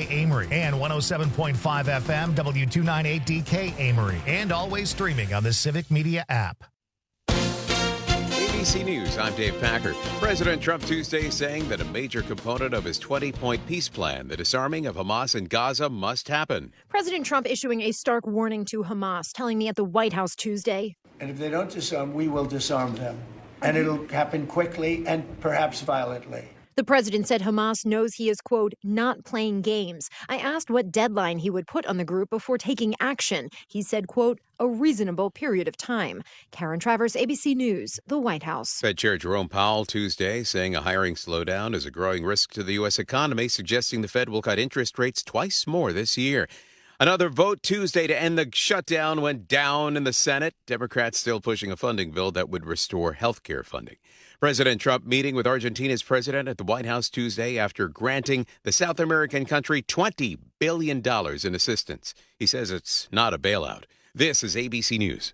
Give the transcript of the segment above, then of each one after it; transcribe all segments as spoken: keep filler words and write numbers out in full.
K Amory and one oh seven point five F M W two ninety-eight D K Amory, and always streaming on the Civic Media app. A B C News, I'm Dave Packer. President Trump Tuesday saying that a major component of his twenty-point peace plan, the disarming of Hamas in Gaza, must happen. President Trump issuing a stark warning to Hamas, telling me at the White House Tuesday. And if they don't disarm, we will disarm them. And it'll happen quickly and perhaps violently. The president said Hamas knows he is, quote, not playing games. I asked what deadline he would put on the group before taking action. He said, quote, a reasonable period of time. Karen Travers, A B C News, the White House. Fed Chair Jerome Powell Tuesday saying a hiring slowdown is a growing risk to the U S economy, suggesting the Fed will cut interest rates twice more this year. Another vote Tuesday to end the shutdown went down in the Senate. Democrats still pushing a funding bill that would restore health care funding. President Trump meeting with Argentina's president at the White House Tuesday after granting the South American country twenty billion dollars in assistance. He says it's not a bailout. This is A B C News.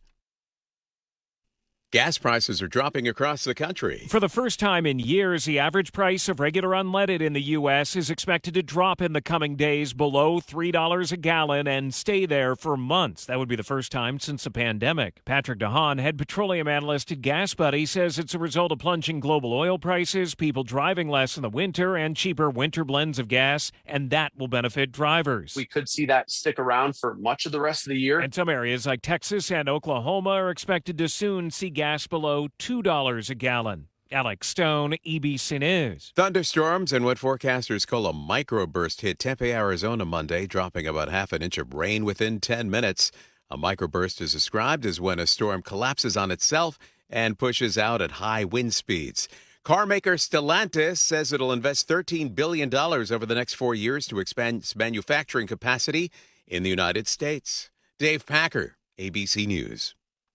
Gas prices are dropping across the country. For the first time in years, the average price of regular unleaded in the U S is expected to drop in the coming days below three dollars a gallon and stay there for months. That would be the first time since the pandemic. Patrick DeHaan, head petroleum analyst at GasBuddy, says it's a result of plunging global oil prices, people driving less in the winter, and cheaper winter blends of gas, and that will benefit drivers. We could see that stick around for much of the rest of the year. And some areas like Texas and Oklahoma are expected to soon see gas below two dollars a gallon. Alex Stone, A B C News. Thunderstorms and what forecasters call a microburst hit Tempe, Arizona Monday, dropping about half an inch of rain within ten minutes. A microburst is described as when a storm collapses on itself and pushes out at high wind speeds. Car maker Stellantis says it'll invest thirteen billion dollars over the next four years to expand its manufacturing capacity in the United States. Dave Packer, A B C News.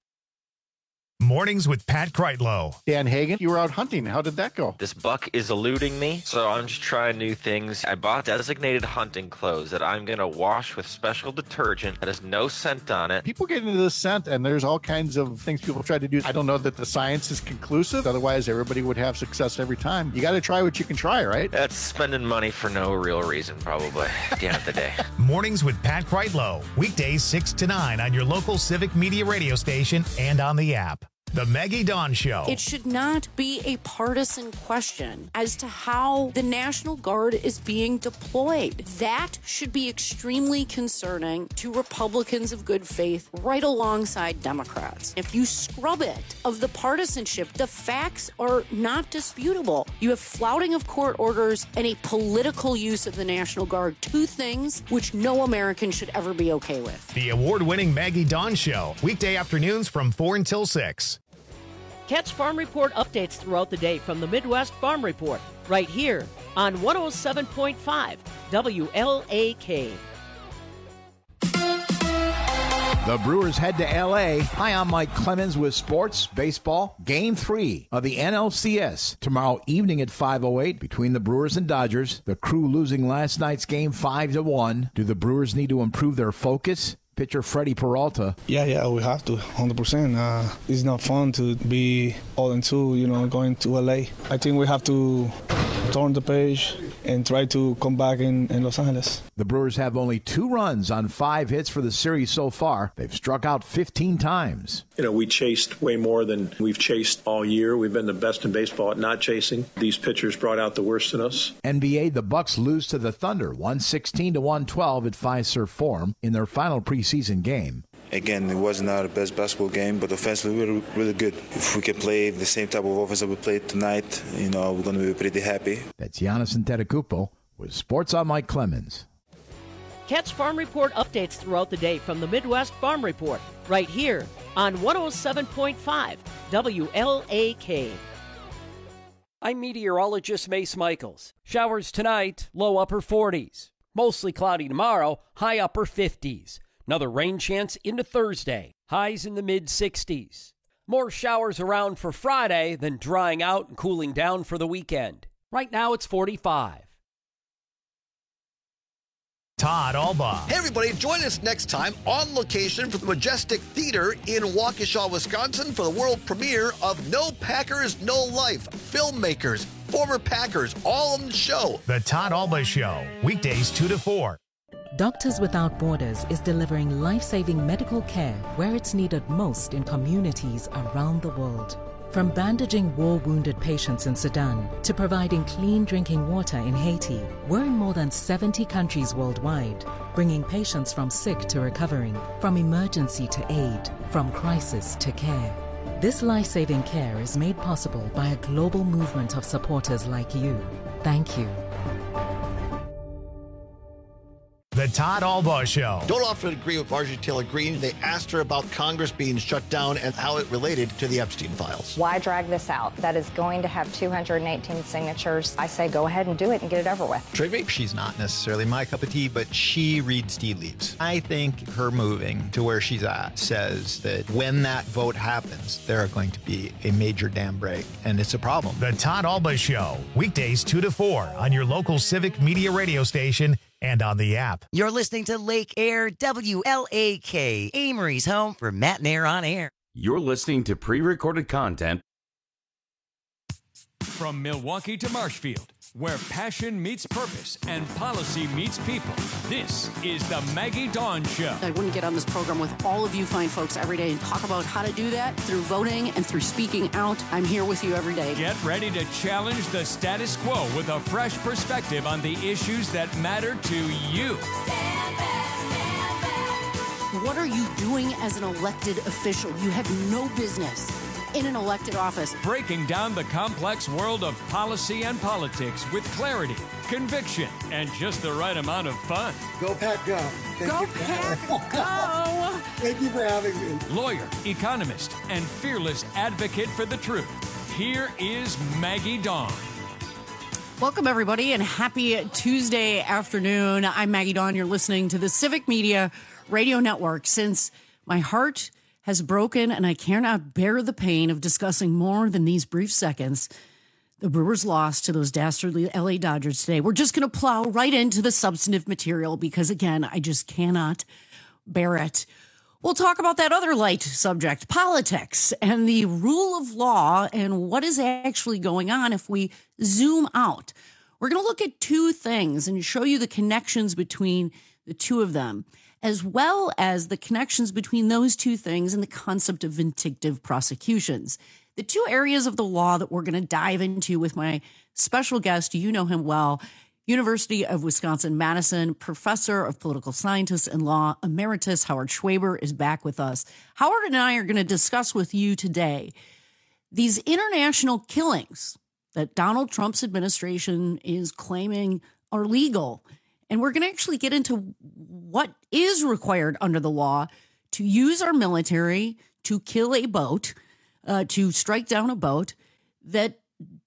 Mornings with Pat Kreitlow. Dan Hagan, you were out hunting. How did that go? This buck is eluding me, so I'm just trying new things. I bought designated hunting clothes that I'm going to wash with special detergent that has no scent on it. People get into this scent, and there's all kinds of things people try to do. I don't know that the science is conclusive. Otherwise, everybody would have success every time. You got to try what you can try, right? That's spending money for no real reason, probably, at the end of the day. Mornings with Pat Kreitlow. Weekdays six to nine on your local Civic Media radio station and on the app. The Maggie Dawn Show. It should not be a partisan question as to how the National Guard is being deployed. That should be extremely concerning to Republicans of good faith right alongside Democrats. If you scrub it of the partisanship, the facts are not disputable. You have flouting of court orders and a political use of the National Guard, two things which no American should ever be okay with. The award-winning Maggie Dawn Show, weekday afternoons from four until six. Catch Farm Report updates throughout the day from the Midwest Farm Report, right here on one oh seven point five W L A K. The Brewers head to L A. Hi, I'm Mike Clemens with Sports Baseball. Game three of the N L C S tomorrow evening at five oh eight between the Brewers and Dodgers. The Crew losing last night's game five to one. Do the Brewers need to improve their focus? Pitcher Freddie Peralta. Yeah, yeah, we have to, one hundred percent. Uh, it's not fun to be oh and two, you know, going to L A. I think we have to turn the page and try to come back in, in Los Angeles. The Brewers have only two runs on five hits for the series so far. They've struck out fifteen times. You know, we chased way more than we've chased all year. We've been the best in baseball at not chasing. These pitchers brought out the worst in us. N B A, the Bucks lose to the Thunder, one sixteen to one twelve at Fiserv Forum in their final preseason game. Again, it wasn't our best basketball game, but offensively we were really good. If we can play the same type of offense that we played tonight, you know, we're going to be pretty happy. That's Giannis Antetokounmpo with Sports on Mike Clemens. Catch Farm Report updates throughout the day from the Midwest Farm Report, right here on one oh seven point five W L A K. I'm meteorologist Mace Michaels. Showers tonight, low upper forties. Mostly cloudy tomorrow, high upper fifties. Another rain chance into Thursday, highs in the mid-sixties. More showers around for Friday, then drying out and cooling down for the weekend. Right now it's forty-five. Todd Albaugh. Hey, everybody, join us next time on location from the Majestic Theater in Waukesha, Wisconsin for the world premiere of No Packers, No Life, Filmmakers, former Packers, all on the show. The Todd Alba Show, weekdays two to four. Doctors Without Borders is delivering life-saving medical care where it's needed most in communities around the world. From bandaging war-wounded patients in Sudan to providing clean drinking water in Haiti, we're in more than seventy countries worldwide, bringing patients from sick to recovering, from emergency to aid, from crisis to care. This life-saving care is made possible by a global movement of supporters like you. Thank you. The Todd Alba Show. Don't often agree with Marjorie Taylor Greene. They asked her about Congress being shut down and how it related to the Epstein files. Why drag this out? That is going to have two hundred eighteen signatures. I say go ahead and do it and get it over with. Trivy? She's not necessarily my cup of tea, but she reads tea leaves. I think her moving to where she's at says that when that vote happens, there are going to be a major dam break, and it's a problem. The Todd Alba Show, weekdays two to four on your local Civic Media radio station and on the app. You're listening to Lake Air W L A K, Amory's home for Matt and Air on Air. You're listening to pre-recorded content. From Milwaukee to Marshfield, where passion meets purpose and policy meets people, this is the Maggie Dawn Show. I wouldn't get on this program with all of you fine folks every day and talk about how to do that through voting and through speaking out. I'm here with you every day. Get ready to challenge the status quo with a fresh perspective on the issues that matter to you. Stand back, stand back. What are you doing as an elected official? You have no business in an elected office. Breaking down the complex world of policy and politics with clarity, conviction, and just the right amount of fun. Go Pack Go. Thank Go you for Pack Go. Thank you for having me. Lawyer, economist, and fearless advocate for the truth. Here is Maggie Dawn. Welcome, everybody, and happy Tuesday afternoon. I'm Maggie Dawn. You're listening to the Civic Media Radio Network. Since my heart has broken and I cannot bear the pain of discussing more than these brief seconds, the Brewers lost to those dastardly L A Dodgers today. We're just going to plow right into the substantive material because, again, I just cannot bear it. We'll talk about that other light subject, politics, and the rule of law and what is actually going on if we zoom out. We're going to look at two things and show you the connections between the two of them, as well as the connections between those two things and the concept of vindictive prosecutions. The two areas of the law that we're going to dive into with my special guest, you know him well, University of Wisconsin-Madison, professor of political science and law emeritus, Howard Schwaber, is back with us. Howard and I are going to discuss with you today these international killings that Donald Trump's administration is claiming are legal. And we're going to actually get into what is required under the law to use our military to kill a boat, uh, to strike down a boat that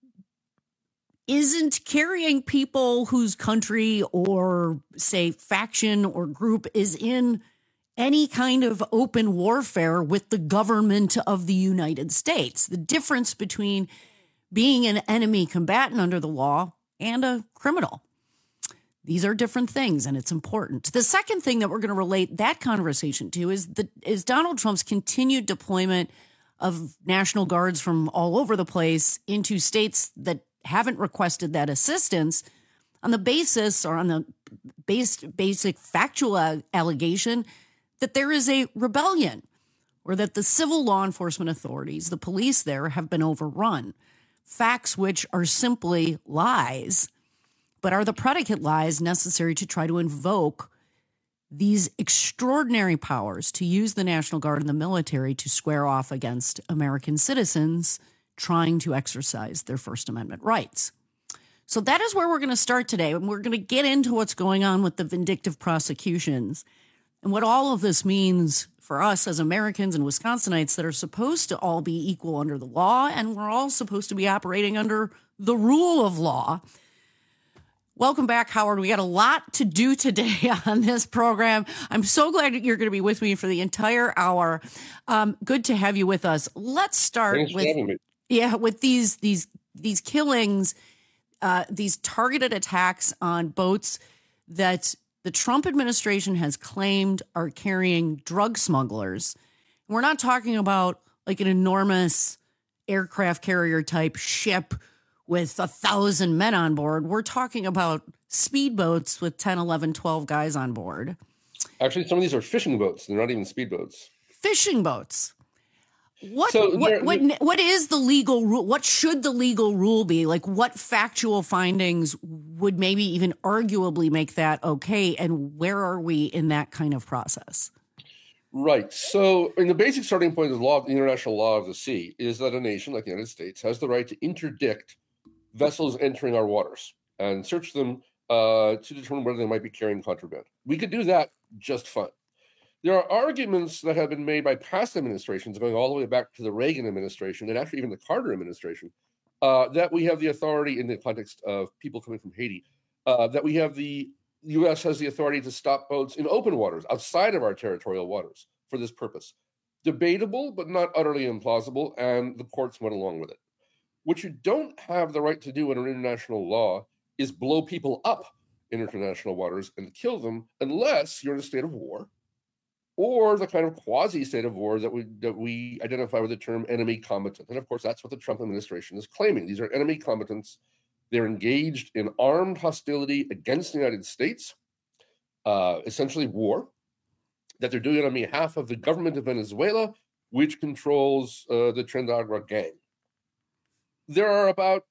isn't carrying people whose country or, say, faction or group is in any kind of open warfare with the government of the United States. The difference between being an enemy combatant under the law and a criminal. These are different things, and it's important. The second thing that we're going to relate that conversation to is the is Donald Trump's continued deployment of National Guards from all over the place into states that haven't requested that assistance on the basis or on the base, basic factual allegation that there is a rebellion or that the civil law enforcement authorities, the police there, have been overrun. Facts which are simply lies, but are the predicate lies necessary to try to invoke these extraordinary powers to use the National Guard and the military to square off against American citizens trying to exercise their First Amendment rights. So that is where we're going to start today, and we're going to get into what's going on with the vindictive prosecutions and what all of this means for us as Americans and Wisconsinites that are supposed to all be equal under the law, and we're all supposed to be operating under the rule of law. Welcome back, Howard. We got a lot to do today on this program. I'm so glad that you're going to be with me for the entire hour. Um, good to have you with us. Let's start Thanks with for having me. yeah, with these these these killings, uh, these targeted attacks on boats that the Trump administration has claimed are carrying drug smugglers. We're not talking about like an enormous aircraft carrier type ship with a thousand men on board. We're talking about speedboats with ten, eleven, twelve guys on board. Actually, some of these are fishing boats. They're not even speedboats. Fishing boats. What, So what, there- what, what is the legal rule? What should the legal rule be? Like, what factual findings would maybe even arguably make that okay? And where are we in that kind of process? Right. So, I mean, the basic starting point of the law, the international law of the sea, is that a nation like the United States has the right to interdict vessels entering our waters and search them uh, to determine whether they might be carrying contraband. We could do that just fine. There are arguments that have been made by past administrations, going all the way back to the Reagan administration and actually even the Carter administration, uh, that we have the authority in the context of people coming from Haiti, uh, that we have the U S has the authority to stop boats in open waters outside of our territorial waters for this purpose. Debatable, but not utterly implausible, and the courts went along with it. What you don't have the right to do under international law is blow people up in international waters and kill them unless you're in a state of war, or the kind of quasi-state of war that we that we identify with the term enemy combatant. And of course, that's what the Trump administration is claiming. These are enemy combatants. They're engaged in armed hostility against the United States, uh, essentially war, that they're doing it on behalf of the government of Venezuela, which controls uh, the Tren de Agua gang. There are about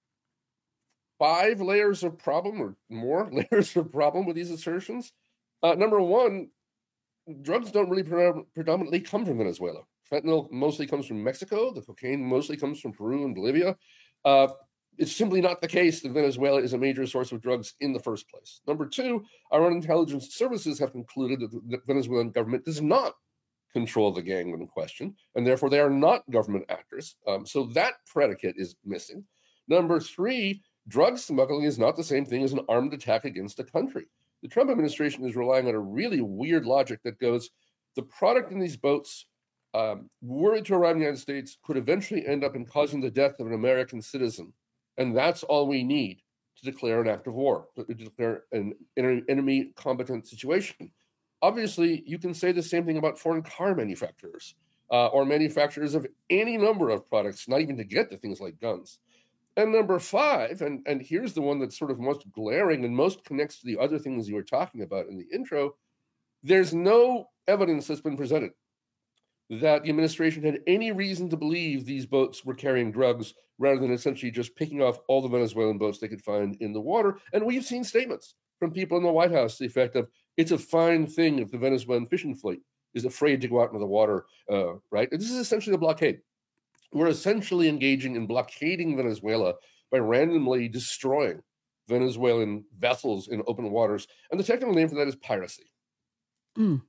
five layers of problem, or more layers of problem with these assertions. Uh, number one, drugs don't really pre- predominantly come from Venezuela. Fentanyl mostly comes from Mexico. The cocaine mostly comes from Peru and Bolivia. Uh, it's simply not the case that Venezuela is a major source of drugs in the first place. Number two, our own intelligence services have concluded that the Venezuelan government does not control the gang in question, and therefore they are not government actors. Um, so that predicate is missing. Number three, drug smuggling is not the same thing as an armed attack against a country. The Trump administration is relying on a really weird logic that goes, the product in these boats, um, were it to arrive in the United States, could eventually end up in causing the death of an American citizen. And that's all we need to declare an act of war, to declare an enemy combatant situation. Obviously, you can say the same thing about foreign car manufacturers uh, or manufacturers of any number of products, not even to get to things like guns. And number five, and, and here's the one that's sort of most glaring and most connects to the other things you were talking about in the intro, there's no evidence that's been presented that the administration had any reason to believe these boats were carrying drugs rather than essentially just picking off all the Venezuelan boats they could find in the water. And we've seen statements from people in the White House to the effect of, it's a fine thing if the Venezuelan fishing fleet is afraid to go out into the water, uh, right? And this is essentially a blockade. We're essentially engaging in blockading Venezuela by randomly destroying Venezuelan vessels in open waters. And the technical name for that is piracy. Mm.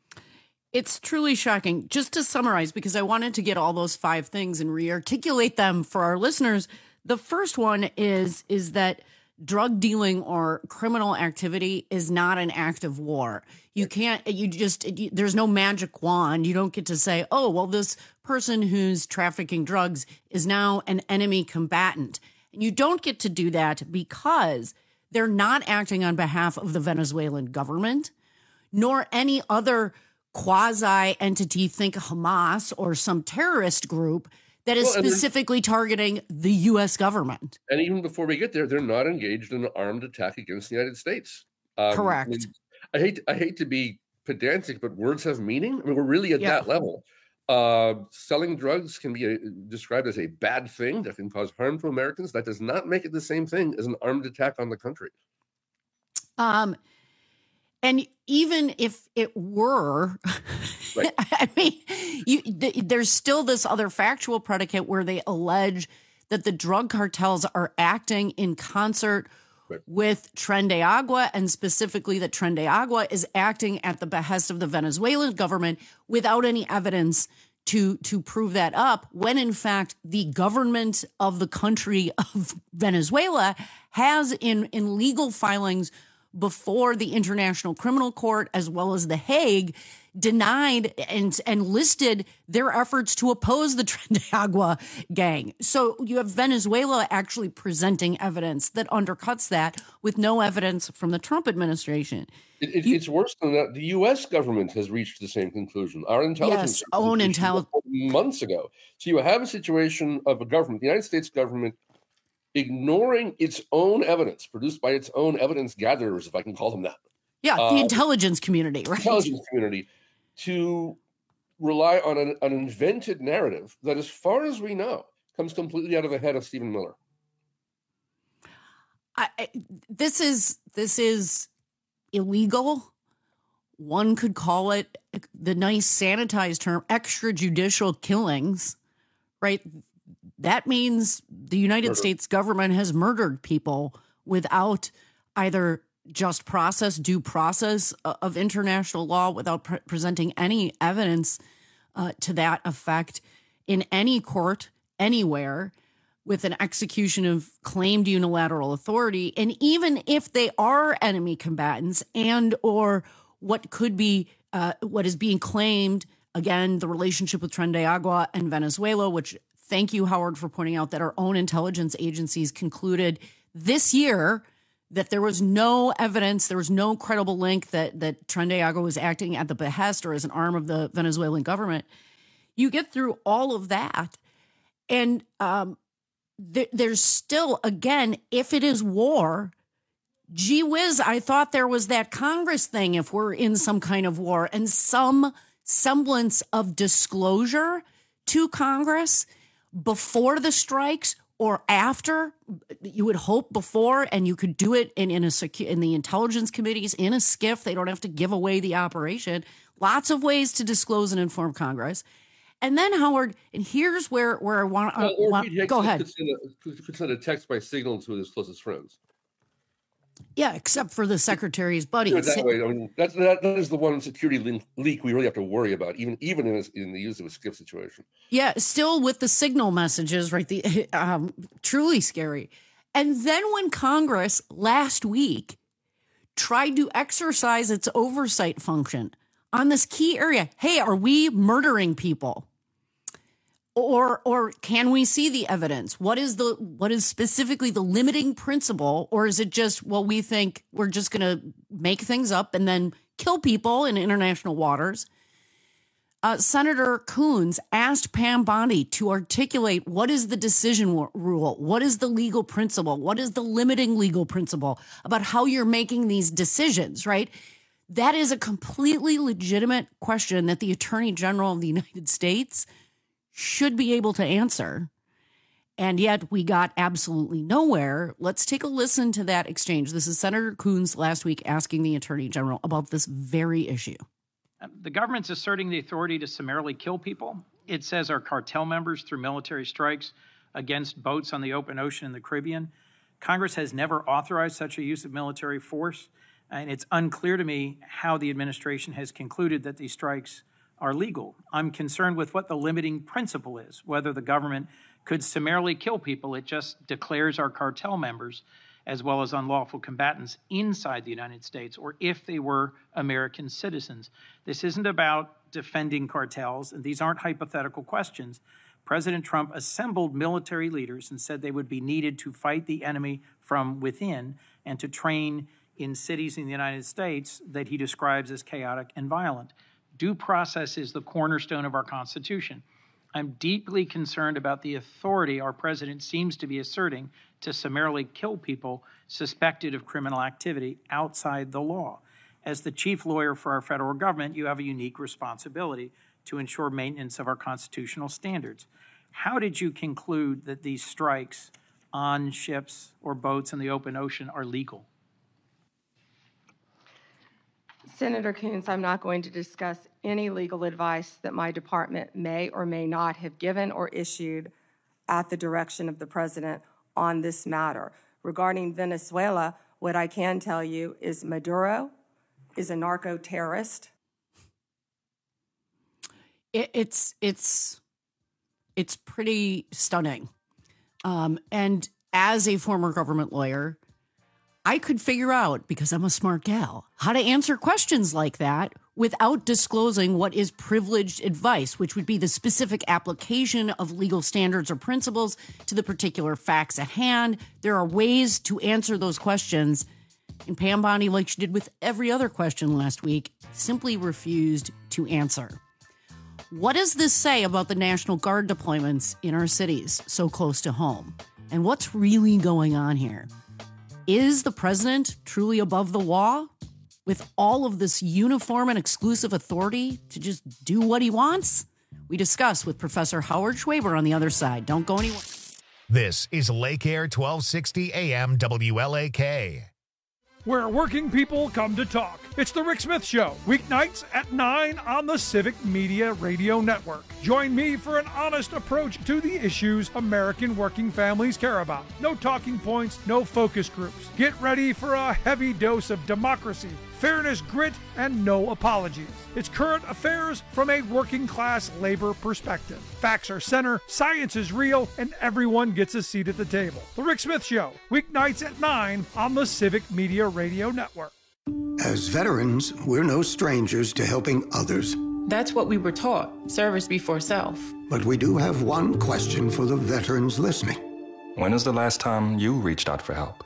It's truly shocking. Just to summarize, because I wanted to get all those five things and re-articulate them for our listeners. The first one is, is that drug dealing or criminal activity is not an act of war. You can't, you just, you, there's no magic wand. You don't get to say, oh, well, this person who's trafficking drugs is now an enemy combatant. And you don't get to do that because they're not acting on behalf of the Venezuelan government, nor any other quasi entity, think Hamas or some terrorist group that is well, specifically targeting the U S government. And even before we get there, they're not engaged in an armed attack against the United States. Um, Correct. I, mean, I hate I hate to be pedantic, but words have meaning. I mean, we're really at yeah. that level. Uh, selling drugs can be a, described as a bad thing that can cause harm to Americans. That does not make it the same thing as an armed attack on the country. Um. And even if it were, right. I mean, you, th- there's still this other factual predicate where they allege that the drug cartels are acting in concert right. with Tren de Agua, and specifically that Tren de Agua is acting at the behest of the Venezuelan government without any evidence to, to prove that up, when in fact the government of the country of Venezuela has in, in legal filings before the International Criminal Court, as well as The Hague, denied and, and listed their efforts to oppose the Tren de Agua gang. So you have Venezuela actually presenting evidence that undercuts that with no evidence from the Trump administration. It, it, you, it's worse than that. The U S government has reached the same conclusion. Our intelligence yes, own intelligence months ago. So you have a situation of a government, the United States government, ignoring its own evidence produced by its own evidence gatherers, if I can call them that. Yeah, the uh, intelligence community, right? Intelligence community, to rely on an, an invented narrative that, as far as we know, comes completely out of the head of Stephen Miller. I, I, this is this is illegal. One could call it the nice sanitized term, extrajudicial killings, right? That means the United Murder. States government has murdered people without either just process, due process of international law, without pre- presenting any evidence uh, to that effect in any court, anywhere, with an execution of claimed unilateral authority. And even if they are enemy combatants and or what could be, uh, what is being claimed, again, the relationship with Tren de Agua and Venezuela, which thank you, Howard, for pointing out that our own intelligence agencies concluded this year that there was no evidence, there was no credible link that, that Tren de Agua was acting at the behest or as an arm of the Venezuelan government. You get through all of that, and um, th- there's still, again, if it is war, gee whiz, I thought there was that Congress thing if we're in some kind of war, and some semblance of disclosure to Congress before the strikes or after. You would hope before, and you could do it in, in, a secu- in the intelligence committees, in a skiff. They don't have to give away the operation. Lots of ways to disclose and inform Congress. And then, Howard, and here's where, where I want to well, uh, go ahead. Could send, a, could send a text by signal to his closest friends. Yeah, except for the secretary's buddies. That way, I mean, that, that, that is the one security link, leak we really have to worry about, even even in, a, in the use of a skiff situation. Yeah, still with the signal messages, right? The um, truly scary. And then when Congress last week tried to exercise its oversight function on this key area, hey, are we murdering people? Or or can we see the evidence? What is the what is specifically the limiting principle? Or is it just, well, we think we're just going to make things up and then kill people in international waters? Uh, Senator Coons asked Pam Bondi to articulate what is the decision w- rule? What is the legal principle? What is the limiting legal principle about how you're making these decisions, right? That is a completely legitimate question that the Attorney General of the United States should be able to answer. And yet we got absolutely nowhere. Let's take a listen to that exchange. This is Senator Coons last week asking the Attorney General about this very issue. The government's asserting the authority to summarily kill people. It says our cartel members through military strikes against boats on the open ocean in the Caribbean. Congress has never authorized such a use of military force, and it's unclear to me how the administration has concluded that these strikes are legal. I'm concerned with what the limiting principle is, whether the government could summarily kill people. It just declares our cartel members as well as unlawful combatants inside the United States, or if they were American citizens. This isn't about defending cartels, and these aren't hypothetical questions. President Trump assembled military leaders and said they would be needed to fight the enemy from within and to train in cities in the United States that he describes as chaotic and violent. Due process is the cornerstone of our Constitution. I'm deeply concerned about the authority our president seems to be asserting to summarily kill people suspected of criminal activity outside the law. As the chief lawyer for our federal government, you have a unique responsibility to ensure maintenance of our constitutional standards. How did you conclude that these strikes on ships or boats in the open ocean are legal? Senator Coons, I'm not going to discuss any legal advice that my department may or may not have given or issued at the direction of the president on this matter. Regarding Venezuela, what I can tell you is Maduro is a narco-terrorist. It, it's it's it's pretty stunning. Um, and as a former government lawyer, I could figure out, because I'm a smart gal, how to answer questions like that without disclosing what is privileged advice, which would be the specific application of legal standards or principles to the particular facts at hand. There are ways to answer those questions. And Pam Bondi, like she did with every other question last week, simply refused to answer. What does this say about the National Guard deployments in our cities so close to home? And what's really going on here? Is the president truly above the law with all of this uniform and exclusive authority to just do what he wants? We discuss with Professor Howard Schwaber on the other side. Don't go anywhere. This is Lake Air twelve sixty A M W L A K. Where working people come to talk. It's the Rick Smith Show, weeknights at nine on the Civic Media Radio Network. Join me for an honest approach to the issues American working families care about. No talking points, no focus groups. Get ready for a heavy dose of democracy, fairness, grit, and no apologies. It's current affairs from a working class labor perspective. Facts are center, science is real, and everyone gets a seat at the table. The Rick Smith Show, weeknights at nine on the Civic Media Radio Network. As veterans, we're no strangers to helping others. That's what we were taught, service before self. But we do have one question for the veterans listening. When is the last time you reached out for help?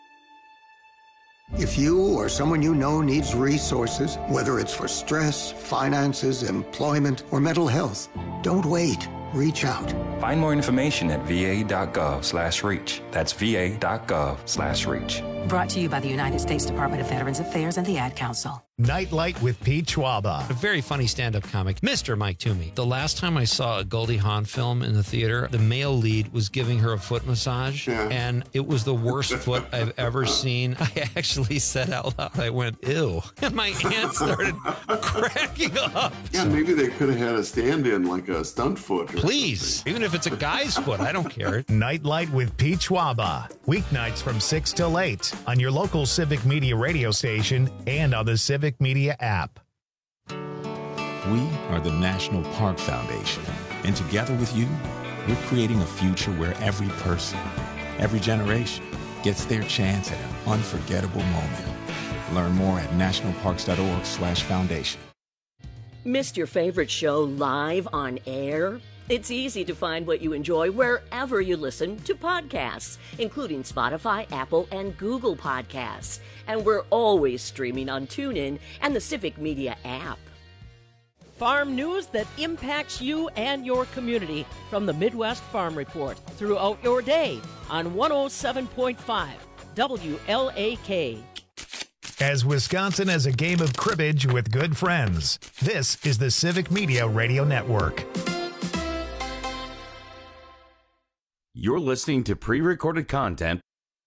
If you or someone you know needs resources, whether it's for stress, finances, employment, or mental health, don't wait. Reach out. Find more information at va.gov slash reach. That's va.gov slash reach. Brought to you by the United States Department of Veterans Affairs and the Ad Council. Nightlight with Pete Schwaba. A very funny stand-up comic, Mister Mike Toomey. The last time I saw a Goldie Hawn film in the theater, the male lead was giving her a foot massage, yeah. and it was the worst foot I've ever seen. I actually said out loud, I went, ew. And my aunt started cracking up. Yeah, maybe they could have had a stand-in, like a stunt foot. Please, something. Even if it's a guy's foot, I don't care. Nightlight with Pete Schwaba. Weeknights from six till eight on your local Civic Media radio station and on the Civic Media app. We are the National Park Foundation, and together with you, we're creating a future where every person, every generation gets their chance at an unforgettable moment. Learn more at nationalparks.org slash foundation. Missed your favorite show live on air? It's easy to find what you enjoy wherever you listen to podcasts, including Spotify, Apple, and Google Podcasts. And we're always streaming on TuneIn and the Civic Media app. Farm news that impacts you and your community from the Midwest Farm Report throughout your day on one oh seven point five W L A K. As Wisconsin has a game of cribbage with good friends, this is the Civic Media Radio Network. You're listening to pre-recorded content.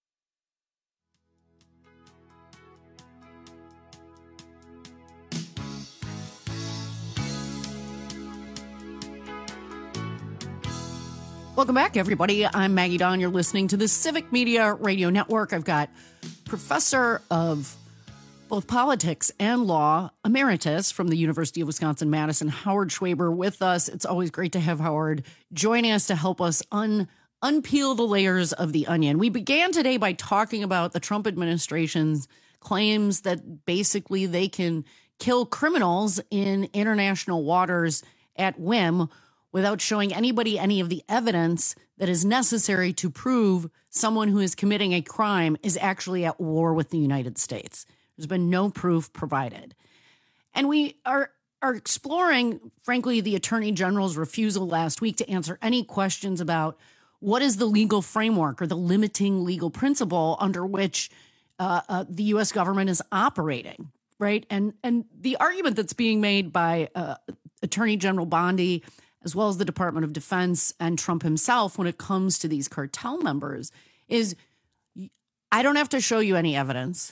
Welcome back, everybody. I'm Maggie Dawn. You're listening to the Civic Media Radio Network. I've got Professor of both politics and law, emeritus from the University of Wisconsin-Madison, Howard Schwaber, with us. It's always great to have Howard joining us to help us un unpeel the layers of the onion. We began today by talking about the Trump administration's claims that basically they can kill criminals in international waters at whim without showing anybody any of the evidence that is necessary to prove someone who is committing a crime is actually at war with the United States. There's been no proof provided. And we are are exploring, frankly, the Attorney General's refusal last week to answer any questions about what is the legal framework or the limiting legal principle under which uh, uh, the U S government is operating, right? And and the argument that's being made by uh, Attorney General Bondi, as well as the Department of Defense and Trump himself when it comes to these cartel members, is I don't have to show you any evidence.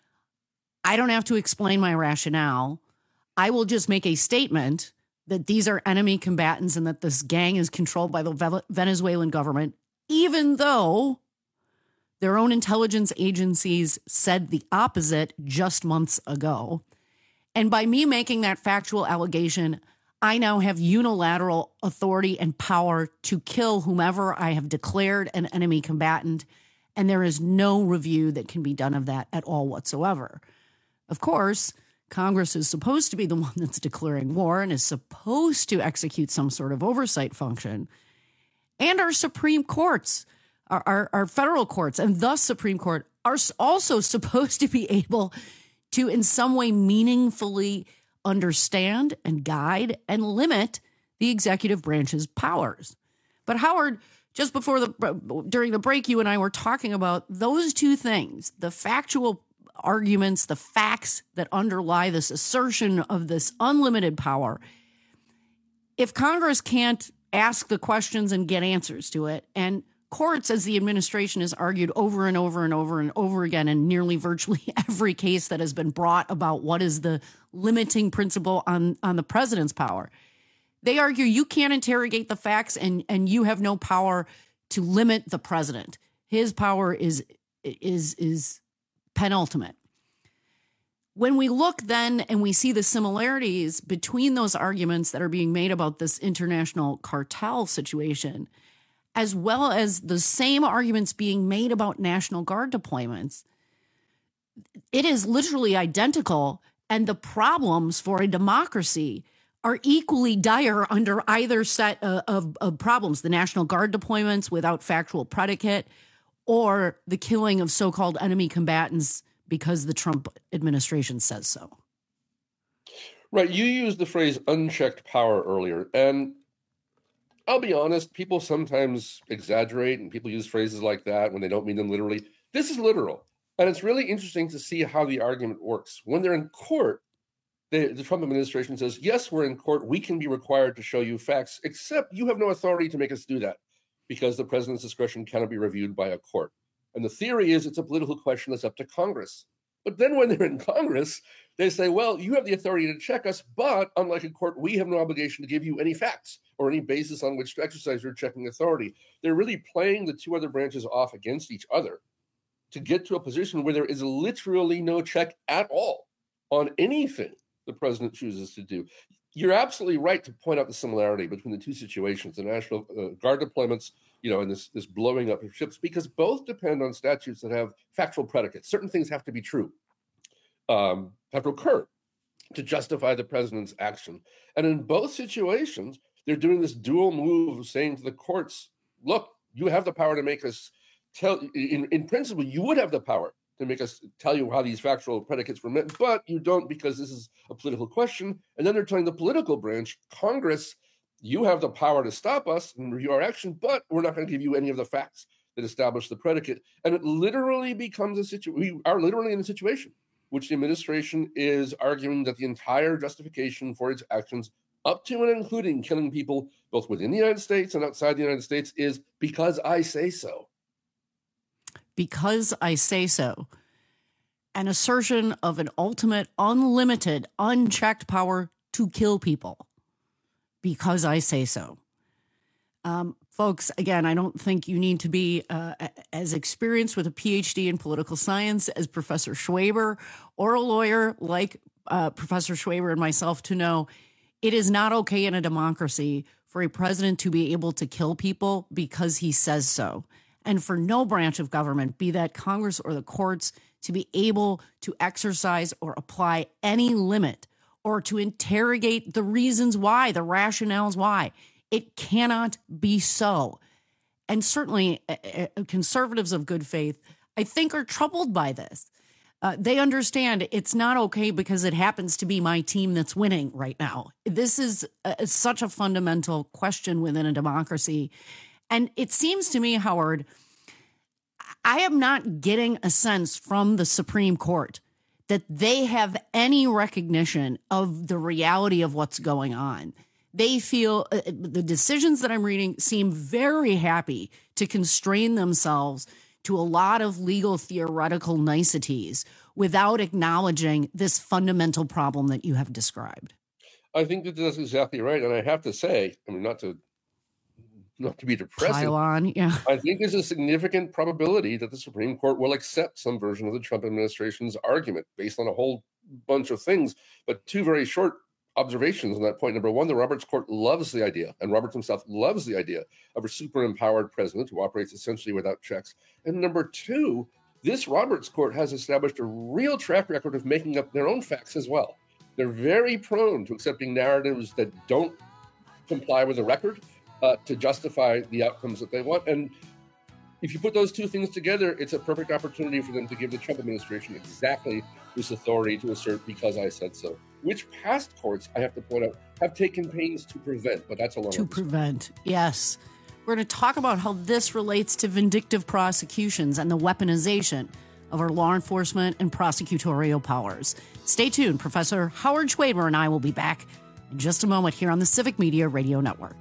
I don't have to explain my rationale. I will just make a statement that these are enemy combatants and that this gang is controlled by the Venezuelan government, even though their own intelligence agencies said the opposite just months ago. And by me making that factual allegation, I now have unilateral authority and power to kill whomever I have declared an enemy combatant, and there is no review that can be done of that at all whatsoever. Of course, Congress is supposed to be the one that's declaring war and is supposed to execute some sort of oversight function. And our Supreme Courts, our, our, our federal courts, and thus Supreme Court are also supposed to be able to in some way meaningfully understand and guide and limit the executive branch's powers. But Howard, just before the during the break, you and I were talking about those two things, the factual arguments, the facts that underlie this assertion of this unlimited power. If Congress can't ask the questions and get answers to it, and courts, as the administration has argued over and over and over and over again in nearly virtually every case that has been brought about what is the limiting principle on, on the president's power, they argue you can't interrogate the facts and, and you have no power to limit the president. His power is is is penultimate. When we look then and we see the similarities between those arguments that are being made about this international cartel situation, as well as the same arguments being made about National Guard deployments, it is literally identical, and the problems for a democracy are equally dire under either set of, of, of problems, the National Guard deployments without factual predicate, or the killing of so-called enemy combatants because the Trump administration says so. Right. You used the phrase unchecked power earlier, and I'll be honest, people sometimes exaggerate and people use phrases like that when they don't mean them literally. This is literal. And it's really interesting to see how the argument works. When they're in court, they, the Trump administration says, yes, we're in court. We can be required to show you facts, except you have no authority to make us do that because the president's discretion cannot be reviewed by a court. And the theory is it's a political question that's up to Congress. But then when they're in Congress, they say, well, you have the authority to check us, but unlike a court, we have no obligation to give you any facts or any basis on which to exercise your checking authority. They're really playing the two other branches off against each other to get to a position where there is literally no check at all on anything the president chooses to do. You're absolutely right to point out the similarity between the two situations, the National uh, Guard deployments, you know, and this, this blowing up of ships, because both depend on statutes that have factual predicates. Certain things have to be true, um, have to occur to justify the president's action. And in both situations, they're doing this dual move of saying to the courts, look, you have the power to make us tell, in, in principle, you would have the power to make us tell you how these factual predicates were met, but you don't because this is a political question. And then they're telling the political branch, Congress, you have the power to stop us and review our action, but we're not going to give you any of the facts that establish the predicate. And it literally becomes a situation, we are literally in a situation which the administration is arguing that the entire justification for its actions, up to and including killing people both within the United States and outside the United States, is because I say so. Because I say so. An assertion of an ultimate, unlimited, unchecked power to kill people. Because I say so. Um, folks, again, I don't think you need to be uh, as experienced with a P H D in political science as Professor Schwaber or a lawyer like uh, Professor Schwaber and myself to know it is not okay in a democracy for a president to be able to kill people because he says so. And for no branch of government, be that Congress or the courts, to be able to exercise or apply any limit or to interrogate the reasons why, the rationales why. It cannot be so. And certainly uh, uh, conservatives of good faith, I think, are troubled by this. Uh, they understand it's not okay because it happens to be my team that's winning right now. This is a, such a fundamental question within a democracy. And it seems to me, Howard, I am not getting a sense from the Supreme Court that they have any recognition of the reality of what's going on. They feel uh, the decisions that I'm reading seem very happy to constrain themselves to a lot of legal theoretical niceties without acknowledging this fundamental problem that you have described. I think that that's exactly right. And I have to say, I mean, not to not to be depressing, Pile on, yeah. I think there's a significant probability that the Supreme Court will accept some version of the Trump administration's argument based on a whole bunch of things. But two very short observations on that point. Number one, the Roberts Court loves the idea, and Roberts himself loves the idea, of a super empowered president who operates essentially without checks. And number two, this Roberts Court has established a real track record of making up their own facts as well. They're very prone to accepting narratives that don't comply with the record uh, to justify the outcomes that they want. And if you put those two things together, it's a perfect opportunity for them to give the Trump administration exactly this authority to assert because I said so, which past courts, I have to point out, have taken pains to prevent, but that's a long To prevent, yes. We're going to talk about how this relates to vindictive prosecutions and the weaponization of our law enforcement and prosecutorial powers. Stay tuned. Professor Howard Schwaber and I will be back in just a moment here on the Civic Media Radio Network.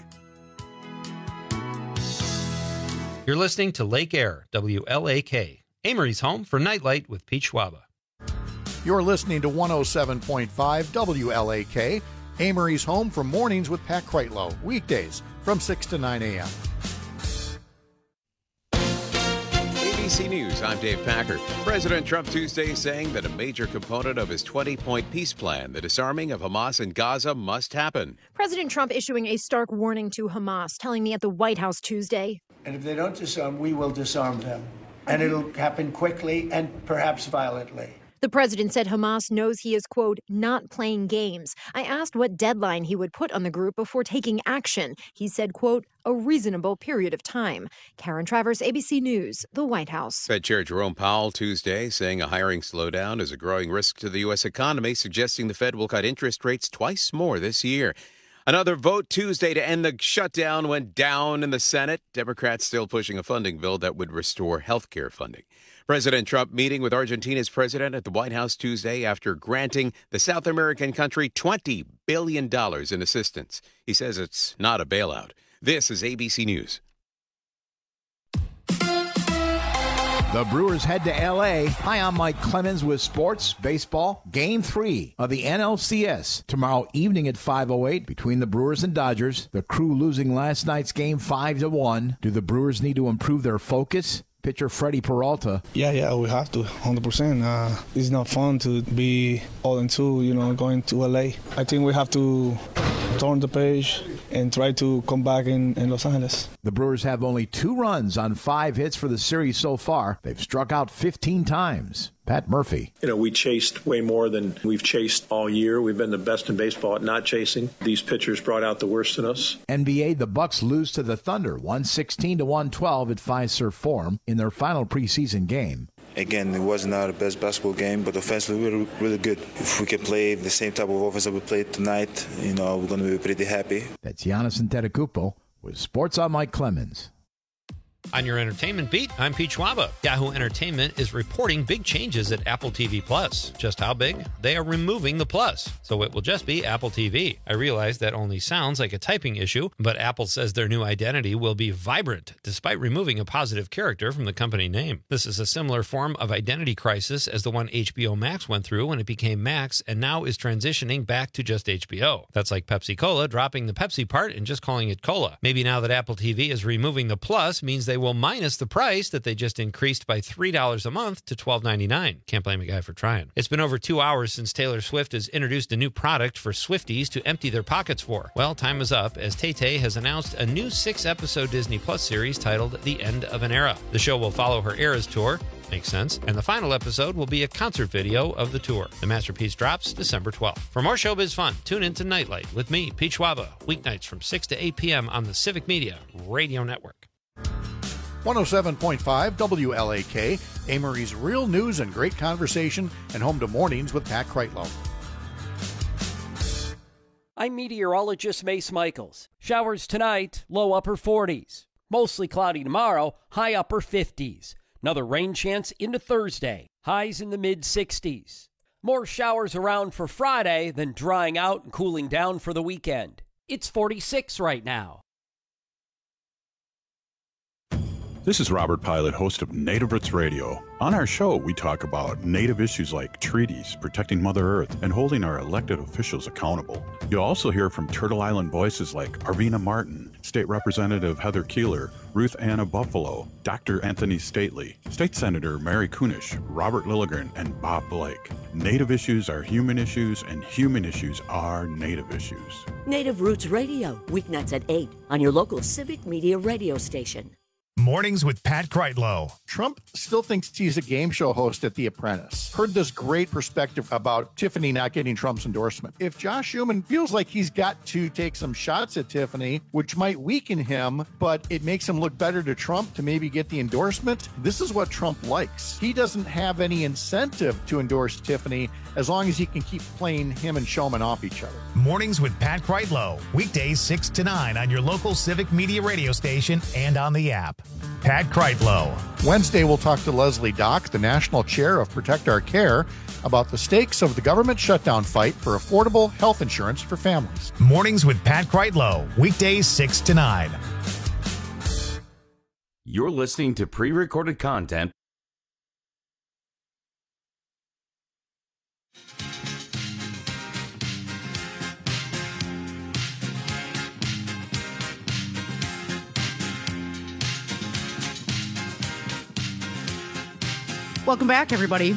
You're listening to Lake Air, W L A K, Amory's home for Nightlight with Pete Schwaba. You're listening to one oh seven point five W L A K, Amory's home for Mornings with Pat Kreitlow, weekdays from six to nine a.m. A B C News, I'm Dave Packer. President Trump Tuesday saying that a major component of his twenty-point peace plan, the disarming of Hamas in Gaza, must happen. President Trump issuing a stark warning to Hamas, telling me at the White House Tuesday. And if they don't disarm, we will disarm them. And it'll happen quickly and perhaps violently. The president said Hamas knows he is, quote, not playing games. I asked what deadline he would put on the group before taking action. He said, quote, a reasonable period of time. Karen Travers, A B C News, the White House. Fed Chair Jerome Powell Tuesday saying a hiring slowdown is a growing risk to the U S economy, suggesting the Fed will cut interest rates twice more this year. Another vote Tuesday to end the shutdown went down in the Senate. Democrats still pushing a funding bill that would restore health care funding. President Trump meeting with Argentina's president at the White House Tuesday after granting the South American country twenty billion dollars in assistance. He says it's not a bailout. This is A B C News. The Brewers head to L A. Hi, I'm Mike Clemens with Sports Baseball. Game three of the N L C S tomorrow evening at five oh eight between the Brewers and Dodgers. The Crew losing last night's game five to one. Do the Brewers need to improve their focus? Pitcher Freddie Peralta. Yeah, yeah, we have to, one hundred percent. Uh, it's not fun to be all in two, you know, going to L A. I think we have to turn the page and try to come back in, in Los Angeles. The Brewers have only two runs on five hits for the series so far. They've struck out fifteen times. Pat Murphy. You know, we chased way more than we've chased all year. We've been the best in baseball at not chasing. These pitchers brought out the worst in us. N B A, the Bucks lose to the Thunder, one sixteen to one twelve at Fiserv Forum in their final preseason game. Again, it wasn't our best basketball game, but offensively we were really good. If we can play the same type of offense that we played tonight, you know, we're going to be pretty happy. That's Giannis Antetokounmpo with Sports on Mike Clemens. On your entertainment beat, I'm Pete Schwaba. Yahoo Entertainment is reporting big changes at Apple T V Plus. Just how big? They are removing the plus, so it will just be Apple T V. I realize that only sounds like a typing issue, but Apple says their new identity will be vibrant, despite removing a positive character from the company name. This is a similar form of identity crisis as the one H B O Max went through when it became Max and now is transitioning back to just H B O. That's like Pepsi Cola dropping the Pepsi part and just calling it Cola. Maybe now that Apple T V is removing the plus means they will minus the price that they just increased by three dollars a month to twelve ninety-nine. Can't blame a guy for trying. It's been over two hours since Taylor Swift has introduced a new product for Swifties to empty their pockets for. Well, time is up as Tay-Tay has announced a new six-episode Disney Plus series titled The End of an Era. The show will follow her Eras tour. Makes sense. And the final episode will be a concert video of the tour. The masterpiece drops December twelfth. For more showbiz fun, tune in to Nightlight with me, Pete Schwaba, weeknights from six to eight p.m. on the Civic Media Radio Network. one oh seven point five W L A K, Amory's real news and great conversation, and home to Mornings with Pat Kreitlow. I'm meteorologist Mace Michaels. Showers tonight, low upper forties. Mostly cloudy tomorrow, high upper fifties. Another rain chance into Thursday, highs in the mid sixties. More showers around for Friday, then drying out and cooling down for the weekend. It's forty-six right now. This is Robert Pilot, host of Native Roots Radio. On our show, we talk about Native issues like treaties, protecting Mother Earth, and holding our elected officials accountable. You'll also hear from Turtle Island voices like Arvina Martin, State Representative Heather Keeler, Ruth Anna Buffalo, Doctor Anthony Stately, State Senator Mary Kunish, Robert Lilligren, and Bob Blake. Native issues are human issues, and human issues are Native issues. Native Roots Radio, weeknights at eight on your local Civic Media radio station. Mornings with Pat Kreitlow. Trump still thinks he's a game show host at The Apprentice. Heard this great perspective about Tiffany not getting Trump's endorsement. If Josh Schumann feels like he's got to take some shots at Tiffany, which might weaken him, but it makes him look better to Trump to maybe get the endorsement, this is what Trump likes. He doesn't have any incentive to endorse Tiffany as long as he can keep playing him and Schumann off each other. Mornings with Pat Kreitlow. Weekdays six to nine on your local Civic Media radio station and on the app. Pat Kreitlow. Wednesday, we'll talk to Leslie Dock, the national chair of Protect Our Care, about the stakes of the government shutdown fight for affordable health insurance for families. Mornings with Pat Kreitlow. Weekdays six to nine. You're listening to pre-recorded content. Welcome back, everybody.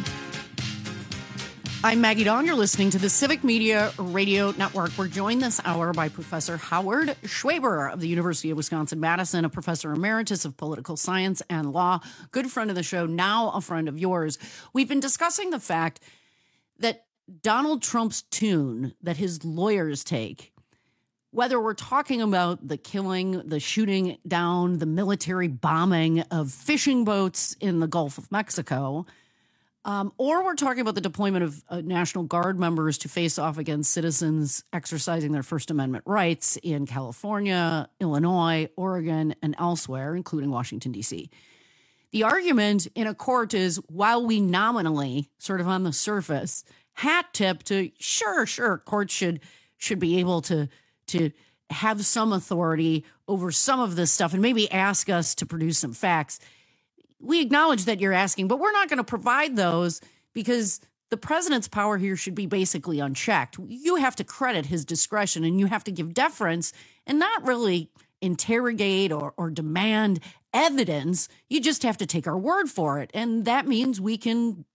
I'm Maggie Dawn. You're listening to the Civic Media Radio Network. We're joined this hour by Professor Howard Schwaber of the University of Wisconsin-Madison, a professor emeritus of political science and law, good friend of the show, now a friend of yours. We've been discussing the fact that Donald Trump's tune that his lawyers take, whether we're talking about the killing, the shooting down, the military bombing of fishing boats in the Gulf of Mexico, um, or we're talking about the deployment of uh, National Guard members to face off against citizens exercising their First Amendment rights in California, Illinois, Oregon, and elsewhere, including Washington, D C. The argument in a court is, while we nominally, sort of on the surface, hat tip to, sure, sure, courts should should be able to to have some authority over some of this stuff and maybe ask us to produce some facts. We acknowledge that you're asking, but we're not going to provide those because the president's power here should be basically unchecked. You have to credit his discretion and you have to give deference and not really interrogate or, or demand evidence. You just have to take our word for it. And that means we can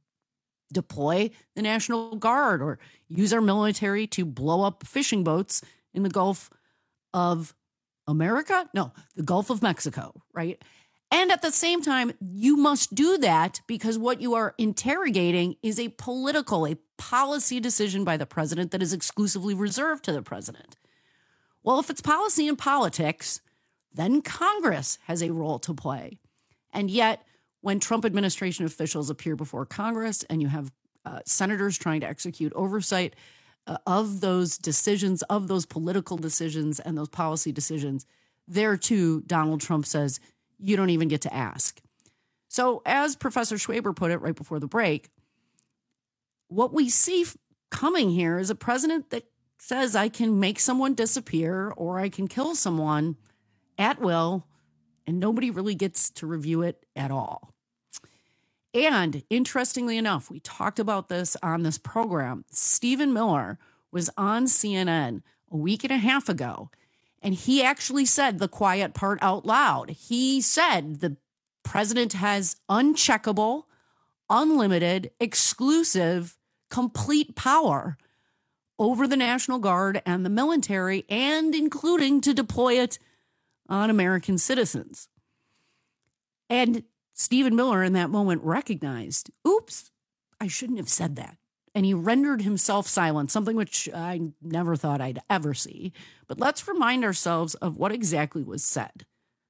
deploy the National Guard or use our military to blow up fishing boats in the Gulf of America? No, the Gulf of Mexico, right? And at the same time, you must do that because what you are interrogating is a political, a policy decision by the president that is exclusively reserved to the president. Well, if it's policy and politics, then Congress has a role to play. And yet, when Trump administration officials appear before Congress and you have uh, senators trying to execute oversight uh, of those decisions, of those political decisions and those policy decisions, there too, Donald Trump says, you don't even get to ask. So as Professor Schwaber put it right before the break, what we see coming here is a president that says I can make someone disappear or I can kill someone at will, and nobody really gets to review it at all. And interestingly enough, we talked about this on this program. Stephen Miller was on C N N a week and a half ago, and he actually said the quiet part out loud. He said the president has uncheckable, unlimited, exclusive, complete power over the National Guard and the military, and including to deploy it on American citizens. And Stephen Miller in that moment recognized, oops, I shouldn't have said that. And he rendered himself silent, something which I never thought I'd ever see. But let's remind ourselves of what exactly was said.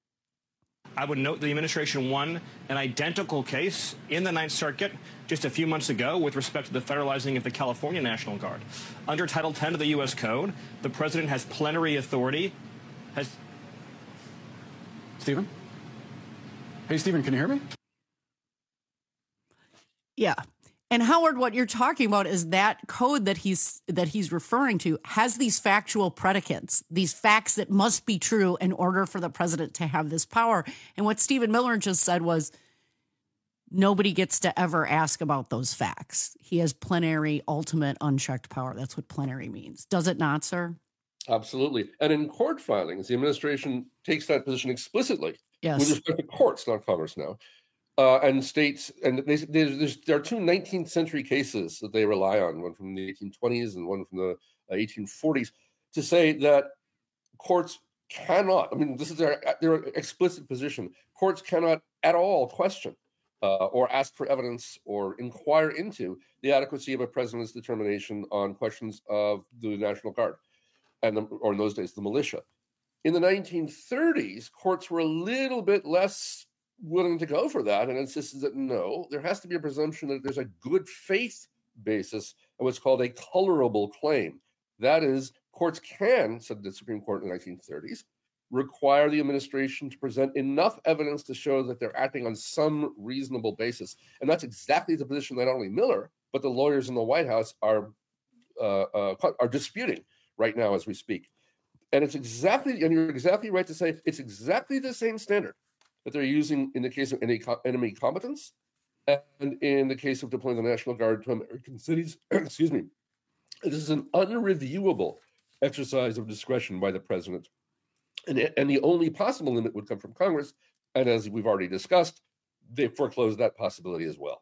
I would note the administration won an identical case in the Ninth Circuit just a few months ago with respect to the federalizing of the California National Guard. Under Title ten of the U S Code, the president has plenary authority. Has Stephen? Hey, Stephen, can you hear me? Yeah. And Howard, what you're talking about is that code that he's that he's referring to has these factual predicates, these facts that must be true in order for the president to have this power. And what Stephen Miller just said was nobody gets to ever ask about those facts. He has plenary, ultimate, unchecked power. That's what plenary means. Does it not, sir? Absolutely. And in court filings, the administration takes that position explicitly. Yes. With respect to courts, not Congress now. Uh, and states, and they, there's, there are two nineteenth century cases that they rely on, one from the eighteen twenties and one from the eighteen forties, to say that courts cannot, I mean, this is their, their explicit position. Courts cannot at all question uh, or ask for evidence or inquire into the adequacy of a president's determination on questions of the National Guard, and the, or in those days, the militia. In the nineteen thirties, courts were a little bit less willing to go for that and insisted that no, there has to be a presumption that there's a good faith basis of what's called a colorable claim. That is, courts can, said the Supreme Court in the nineteen thirties, require the administration to present enough evidence to show that they're acting on some reasonable basis. And that's exactly the position that not only Miller, but the lawyers in the White House are uh, uh, are disputing right now as we speak. And it's exactly, and you're exactly right to say, it's exactly the same standard that they're using in the case of enemy, enemy combatants and in the case of deploying the National Guard to American cities. Excuse me. This is an unreviewable exercise of discretion by the president. And, and the only possible limit would come from Congress. And as we've already discussed, they foreclosed that possibility as well.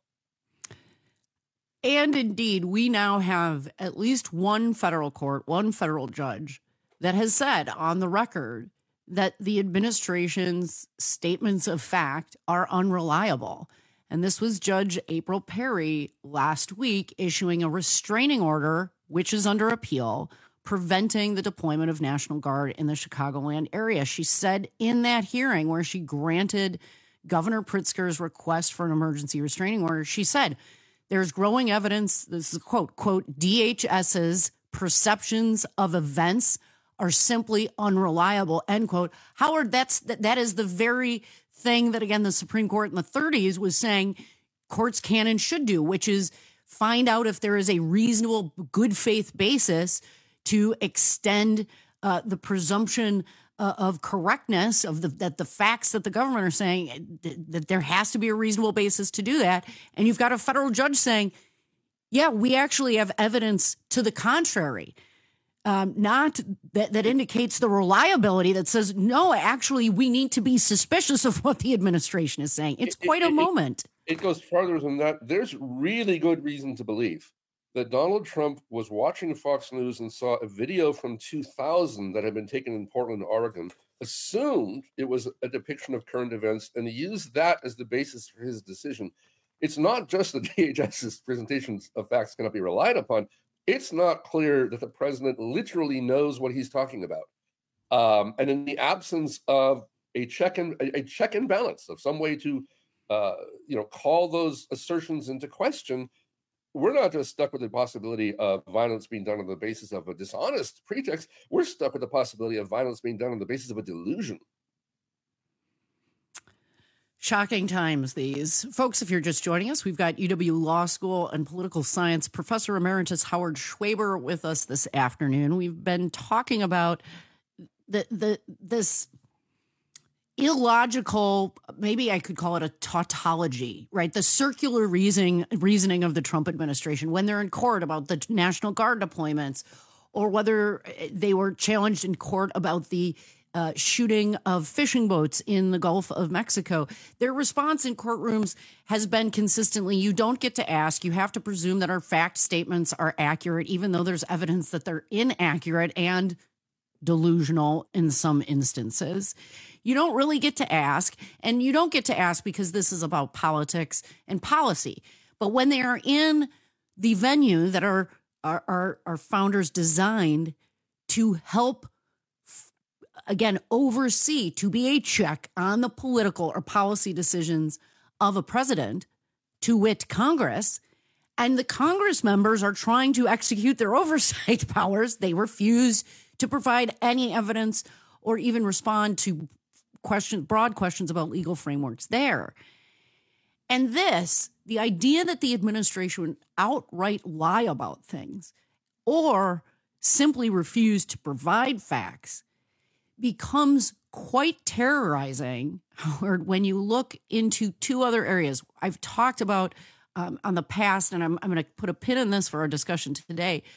And indeed, we now have at least one federal court, one federal judge that has said on the record that the administration's statements of fact are unreliable. And this was Judge April Perry last week issuing a restraining order, which is under appeal, preventing the deployment of National Guard in the Chicagoland area. She said in that hearing where she granted Governor Pritzker's request for an emergency restraining order, she said, there's growing evidence, this is a quote, quote, DHS's perceptions of events are simply unreliable, end quote. Howard, that's that, that is the very thing that, again, the Supreme Court in the thirties was saying courts can and should do, which is find out if there is a reasonable good faith basis to extend uh, the presumption uh, of correctness of the that the facts that the government are saying, th- that there has to be a reasonable basis to do that. And you've got a federal judge saying, yeah, we actually have evidence to the contrary. Um, not that, that indicates the reliability that says, no, actually, we need to be suspicious of what the administration is saying. It's It- quite it- a it- moment. It goes farther than that. There's really good reason to believe that Donald Trump was watching Fox News and saw a video from two thousand that had been taken in Portland, Oregon, assumed it was a depiction of current events, and used that as the basis for his decision. It's not just that DHS's presentations of facts cannot be relied upon. It's not clear that the president literally knows what he's talking about. Um, and in the absence of a check and a, a check and balance of some way to, uh, you know, call those assertions into question, we're not just stuck with the possibility of violence being done on the basis of a dishonest pretext. We're stuck with the possibility of violence being done on the basis of a delusion. Shocking times these. Folks, if you're just joining us, we've got U W Law School and Political Science Professor Emeritus Howard Schwaber with us this afternoon. We've been talking about the the this illogical, maybe I could call it a tautology, right? The circular reasoning reasoning of the Trump administration when they're in court about the National Guard deployments, or whether they were challenged in court about the Uh, shooting of fishing boats in the Gulf of Mexico. Their response in courtrooms has been consistently, you don't get to ask. You have to presume that our fact statements are accurate, even though there's evidence that they're inaccurate and delusional in some instances. You don't really get to ask, and you don't get to ask because this is about politics and policy. But when they are in the venue that our, our, our, our founders designed to help again, oversee, to be a check on the political or policy decisions of a president, to wit, Congress, and the Congress members are trying to execute their oversight powers. They refuse to provide any evidence or even respond to question, broad questions about legal frameworks there. And this, the idea that the administration would outright lie about things or simply refuse to provide facts becomes quite terrorizing, Howard, when you look into two other areas. I've talked about um, on the past, and I'm, I'm going to put a pin in this for our discussion today,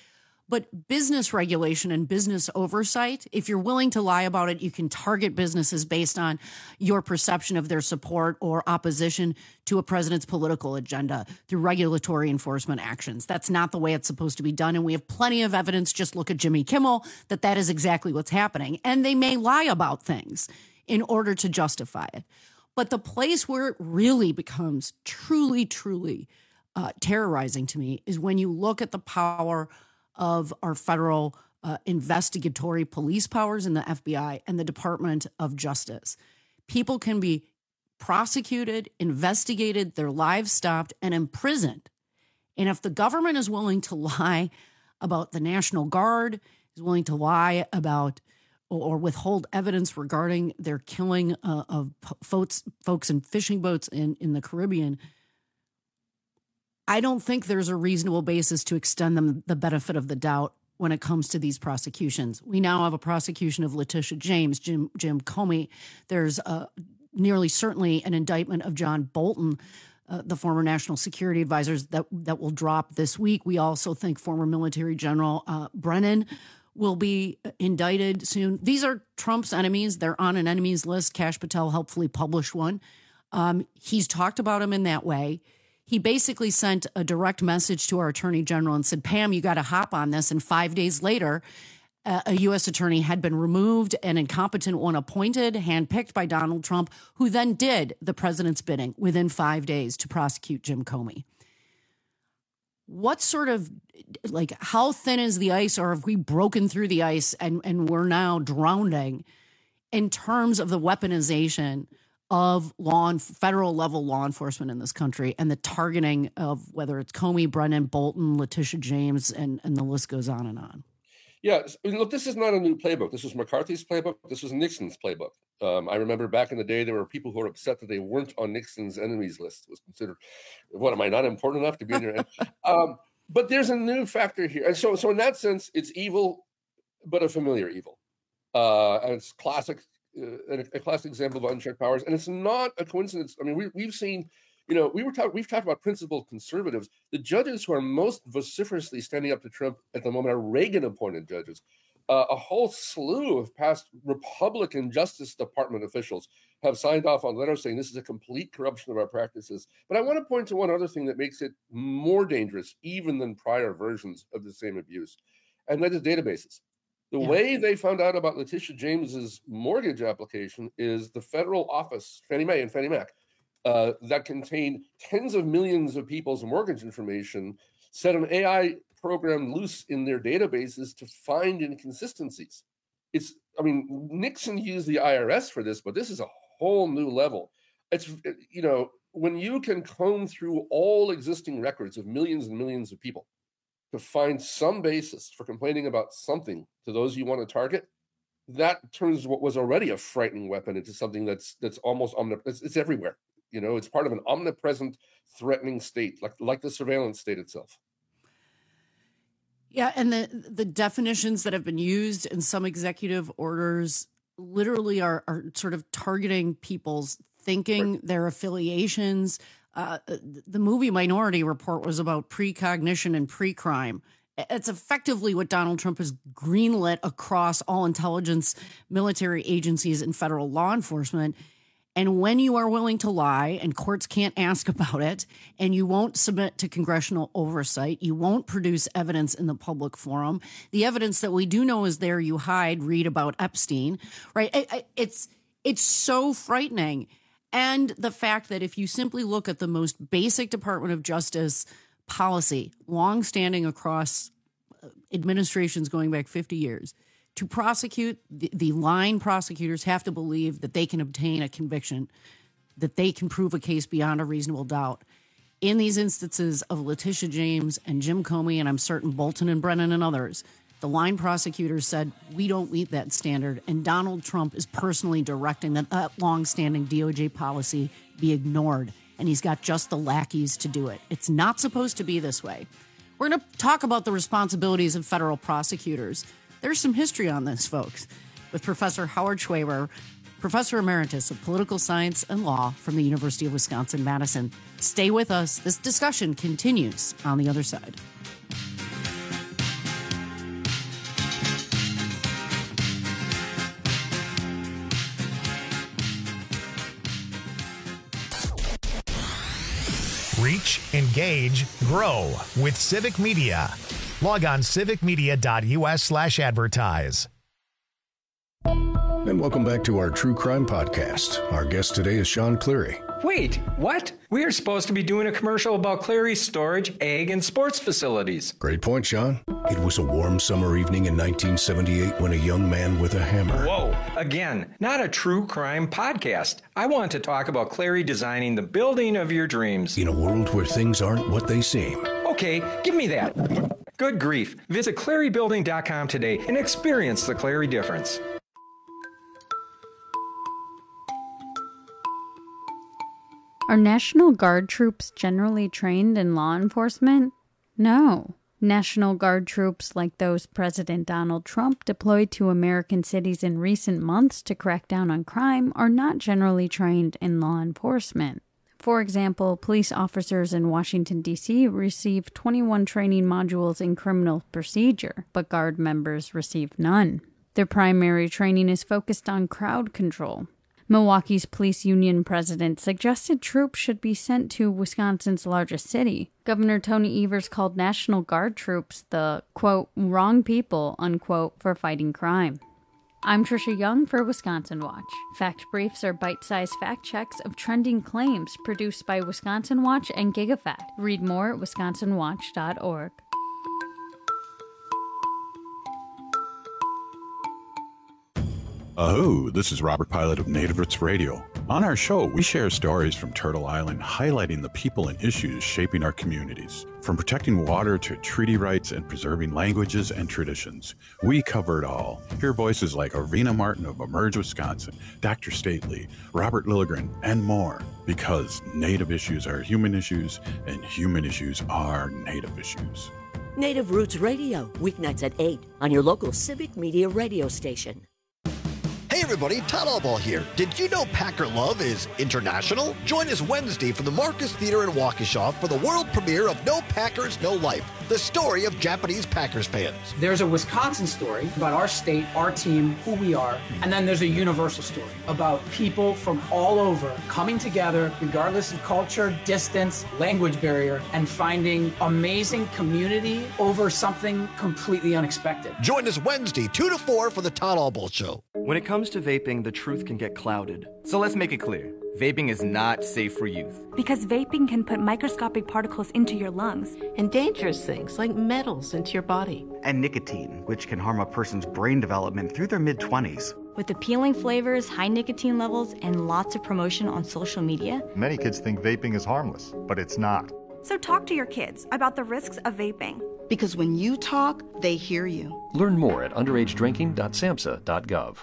But business regulation and business oversight, if you're willing to lie about it, you can target businesses based on your perception of their support or opposition to a president's political agenda through regulatory enforcement actions. That's not the way it's supposed to be done. And we have plenty of evidence, just look at Jimmy Kimmel, that that is exactly what's happening. And they may lie about things in order to justify it. But the place where it really becomes truly, truly uh, terrorizing to me is when you look at the power of our federal uh, investigatory police powers in the F B I and the Department of Justice. People can be prosecuted, investigated, their lives stopped, and imprisoned. And if the government is willing to lie about the National Guard, is willing to lie about or withhold evidence regarding their killing uh, of folks, folks in fishing boats in, in the Caribbean, I don't think there's a reasonable basis to extend them the benefit of the doubt when it comes to these prosecutions. We now have a prosecution of Letitia James, Jim, Jim Comey. There's uh, nearly certainly an indictment of John Bolton, uh, the former national security advisors, that, that will drop this week. We also think former military general uh, Brennan will be indicted soon. These are Trump's enemies. They're on an enemies list. Kash Patel helpfully published one. Um, he's talked about him in that way. He basically sent a direct message to our attorney general and said, Pam, you got to hop on this. And five days later, uh, a U S attorney had been removed, an incompetent one appointed, handpicked by Donald Trump, who then did the president's bidding within five days to prosecute Jim Comey. What sort of, like, how thin is the ice, or have we broken through the ice and, and we're now drowning in terms of the weaponization of law and federal level law enforcement in this country and the targeting of whether it's Comey, Brennan, Bolton, Letitia James, and, and the list goes on and on? Yeah, look, this is not a new playbook. This was McCarthy's playbook. This was Nixon's playbook. Um, I remember back in the day, there were people who were upset that they weren't on Nixon's enemies list. It was considered, what, am I not important enough to be in your end? Um, but there's a new factor here. And so, so in that sense, it's evil, but a familiar evil. Uh, and it's classic. Uh, a classic example of unchecked powers, and it's not a coincidence. I mean, we, we've seen, you know, we were talking, we've talked about principled conservatives. The judges who are most vociferously standing up to Trump at the moment are Reagan-appointed judges. Uh, a whole slew of past Republican Justice Department officials have signed off on letters saying this is a complete corruption of our practices. But I want to point to one other thing that makes it more dangerous, even than prior versions of the same abuse, and that is databases. The yeah. way they found out about Letitia James's mortgage application is the federal office, Fannie Mae and Fannie Mac, uh, that contained tens of millions of people's mortgage information, set an A I program loose in their databases to find inconsistencies. It's, I mean, Nixon used the I R S for this, but this is a whole new level. It's, you know, when you can comb through all existing records of millions and millions of people to find some basis for complaining about something to those you want to target, that turns what was already a frightening weapon into something that's that's almost omnipresent. It's, it's everywhere. You know, it's part of an omnipresent, threatening state, like like the surveillance state itself. Yeah, and the the definitions that have been used in some executive orders literally are are sort of targeting people's thinking, right, their affiliations. Uh, the movie Minority Report was about precognition and pre-crime. It's effectively what Donald Trump has greenlit across all intelligence, military agencies, and federal law enforcement. And when you are willing to lie, and courts can't ask about it, and you won't submit to congressional oversight, you won't produce evidence in the public forum, the evidence that we do know is there, you hide, read about Epstein, right? It's it's so frightening. And the fact that if you simply look at the most basic Department of Justice policy, longstanding across administrations going back fifty years, to prosecute, the, the line prosecutors have to believe that they can obtain a conviction, that they can prove a case beyond a reasonable doubt. In these instances of Letitia James and Jim Comey, and I'm certain Bolton and Brennan and others, the line prosecutors said, we don't meet that standard, and Donald Trump is personally directing that that longstanding D O J policy be ignored, and he's got just the lackeys to do it. It's not supposed to be this way. We're going to talk about the responsibilities of federal prosecutors. There's some history on this, folks, with Professor Howard Schwaber, Professor Emeritus of Political Science and Law from the University of Wisconsin-Madison. Stay with us. This discussion continues on the other side. Reach, engage, grow with Civic Media. Log on civicmedia.us slash advertise. And welcome back to our True Crime Podcast. Our guest today is Sean Cleary. Wait, what? We are supposed to be doing a commercial about Cleary's storage, egg, and sports facilities. Great point, Sean. It was a warm summer evening in nineteen seventy-eight when a young man with a hammer... Whoa, again, not a true crime podcast. I want to talk about Cleary designing the building of your dreams. In a world where things aren't what they seem. Okay, give me that. Good grief. Visit Cleary Building dot com today and experience the Cleary difference. Are National Guard troops generally trained in law enforcement? No. National Guard troops like those President Donald Trump deployed to American cities in recent months to crack down on crime are not generally trained in law enforcement. For example, police officers in Washington, D C receive twenty-one training modules in criminal procedure, but Guard members receive none. Their primary training is focused on crowd control. Milwaukee's police union president suggested troops should be sent to Wisconsin's largest city. Governor Tony Evers called National Guard troops the, quote, wrong people, unquote, for fighting crime. I'm Trisha Young for Wisconsin Watch. Fact Briefs are bite-sized fact checks of trending claims produced by Wisconsin Watch and GigaFact. Read more at wisconsin watch dot org. Oh, this is Robert Pilot of Native Roots Radio. On our show, we share stories from Turtle Island highlighting the people and issues shaping our communities. From protecting water to treaty rights and preserving languages and traditions, we cover it all. Hear voices like Arvina Martin of Emerge Wisconsin, Doctor Stately, Robert Lilligren, and more. Because Native issues are human issues, and human issues are Native issues. Native Roots Radio, weeknights at eight on your local Civic Media radio station. Hey everybody, Todd Allball here. Did you know Packer Love is international? Join us Wednesday from the Marcus Theater in Waukesha for the world premiere of No Packers, No Life, the story of Japanese Packers fans. There's a Wisconsin story about our state, our team, who we are, and then there's a universal story about people from all over coming together, regardless of culture, distance, language barrier, and finding amazing community over something completely unexpected. Join us Wednesday, two to four for the Todd Allball Show. When it comes to vaping, the truth can get clouded. So let's make it clear. Vaping is not safe for youth. Because vaping can put microscopic particles into your lungs. And dangerous things like metals into your body. And nicotine, which can harm a person's brain development through their mid-twenties. With appealing flavors, high nicotine levels, and lots of promotion on social media, many kids think vaping is harmless, but it's not. So talk to your kids about the risks of vaping. Because when you talk, they hear you. Learn more at underage drinking dot samhsa dot gov.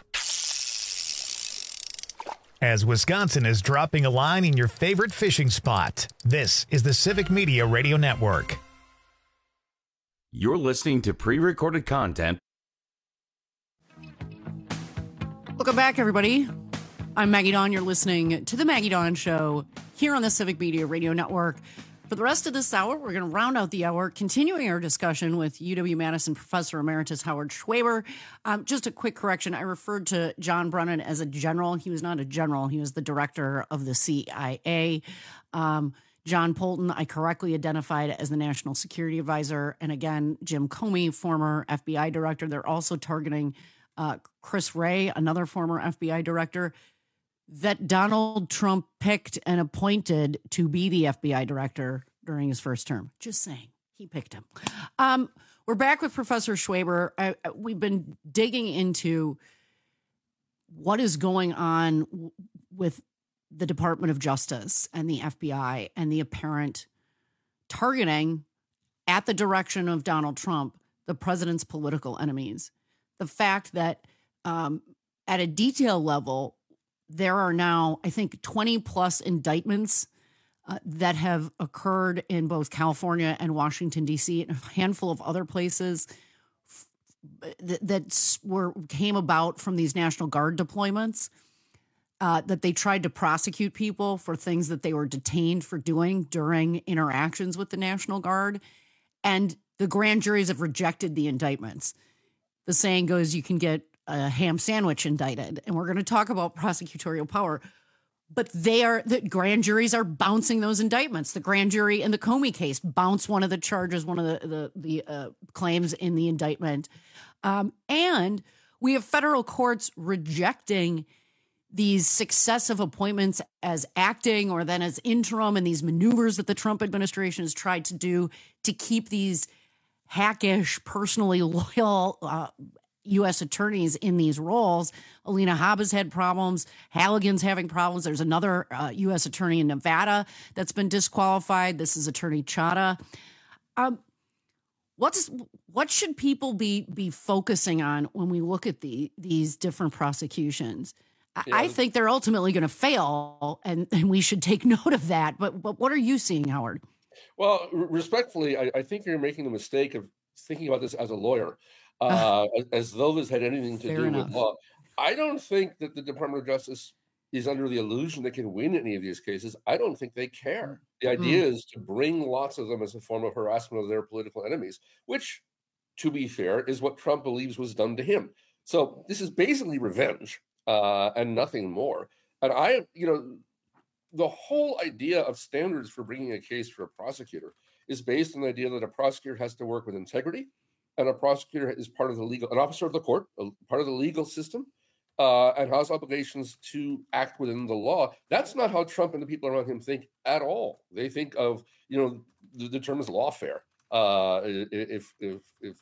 As Wisconsin is dropping a line in your favorite fishing spot, this is the Civic Media Radio Network. You're listening to pre-recorded content. Welcome back, everybody. I'm Maggie Dawn. You're listening to The Maggie Dawn Show here on the Civic Media Radio Network. For the rest of this hour, we're going to round out the hour, continuing our discussion with U W-Madison Professor Emeritus Howard Schwaber. Um, just a quick correction. I referred to John Brennan as a general. He was not a general. He was the director of the C I A. Um, John Bolton, I correctly identified as the National Security Advisor. And again, Jim Comey, former F B I director. They're also targeting uh, Chris Wray, another former F B I director, that Donald Trump picked and appointed to be the F B I director during his first term. Just saying, he picked him. Um, we're back with Professor Schwaber. I, I, we've been digging into what is going on w- with the Department of Justice and the F B I and the apparent targeting at the direction of Donald Trump, the president's political enemies. The fact that um, at a detail level, there are now, I think, twenty plus indictments uh, that have occurred in both California and Washington, D C, and a handful of other places that, that were came about from these National Guard deployments, uh, that they tried to prosecute people for things that they were detained for doing during interactions with the National Guard. And the grand juries have rejected the indictments. The saying goes, you can get a ham sandwich indicted, and we're going to talk about prosecutorial power. but they are, the grand juries are bouncing those indictments. The grand jury in the Comey case bounced one of the charges, one of the, the, the uh, claims in the indictment. Um, and we have federal courts rejecting these successive appointments as acting or then as interim, and these maneuvers that the Trump administration has tried to do to keep these hackish, personally loyal uh, U S attorneys in these roles. Alina Habba's had problems. Halligan's having problems. There's another uh, U S attorney in Nevada that's been disqualified. This is Attorney Chadha. Um, what's what should people be be focusing on when we look at the these different prosecutions? Yeah. I think they're ultimately going to fail, and, and we should take note of that. But, but what are you seeing, Howard? Well, respectfully, I, I think you're making the mistake of thinking about this as a lawyer, uh, as, as though this had anything to Fair do enough. with law. I don't think that the Department of Justice is under the illusion they can win any of these cases. I don't think they care. The idea mm. is to bring lots of them as a form of harassment of their political enemies, which, to be fair, is what Trump believes was done to him. So this is basically revenge. Uh, and nothing more. And I, you know, the whole idea of standards for bringing a case for a prosecutor is based on the idea that a prosecutor has to work with integrity, and a prosecutor is part of the legal, an officer of the court, a, part of the legal system, uh, and has obligations to act within the law. That's not how Trump and the people around him think at all. They think of, you know, the, the term is lawfare. Uh, if if if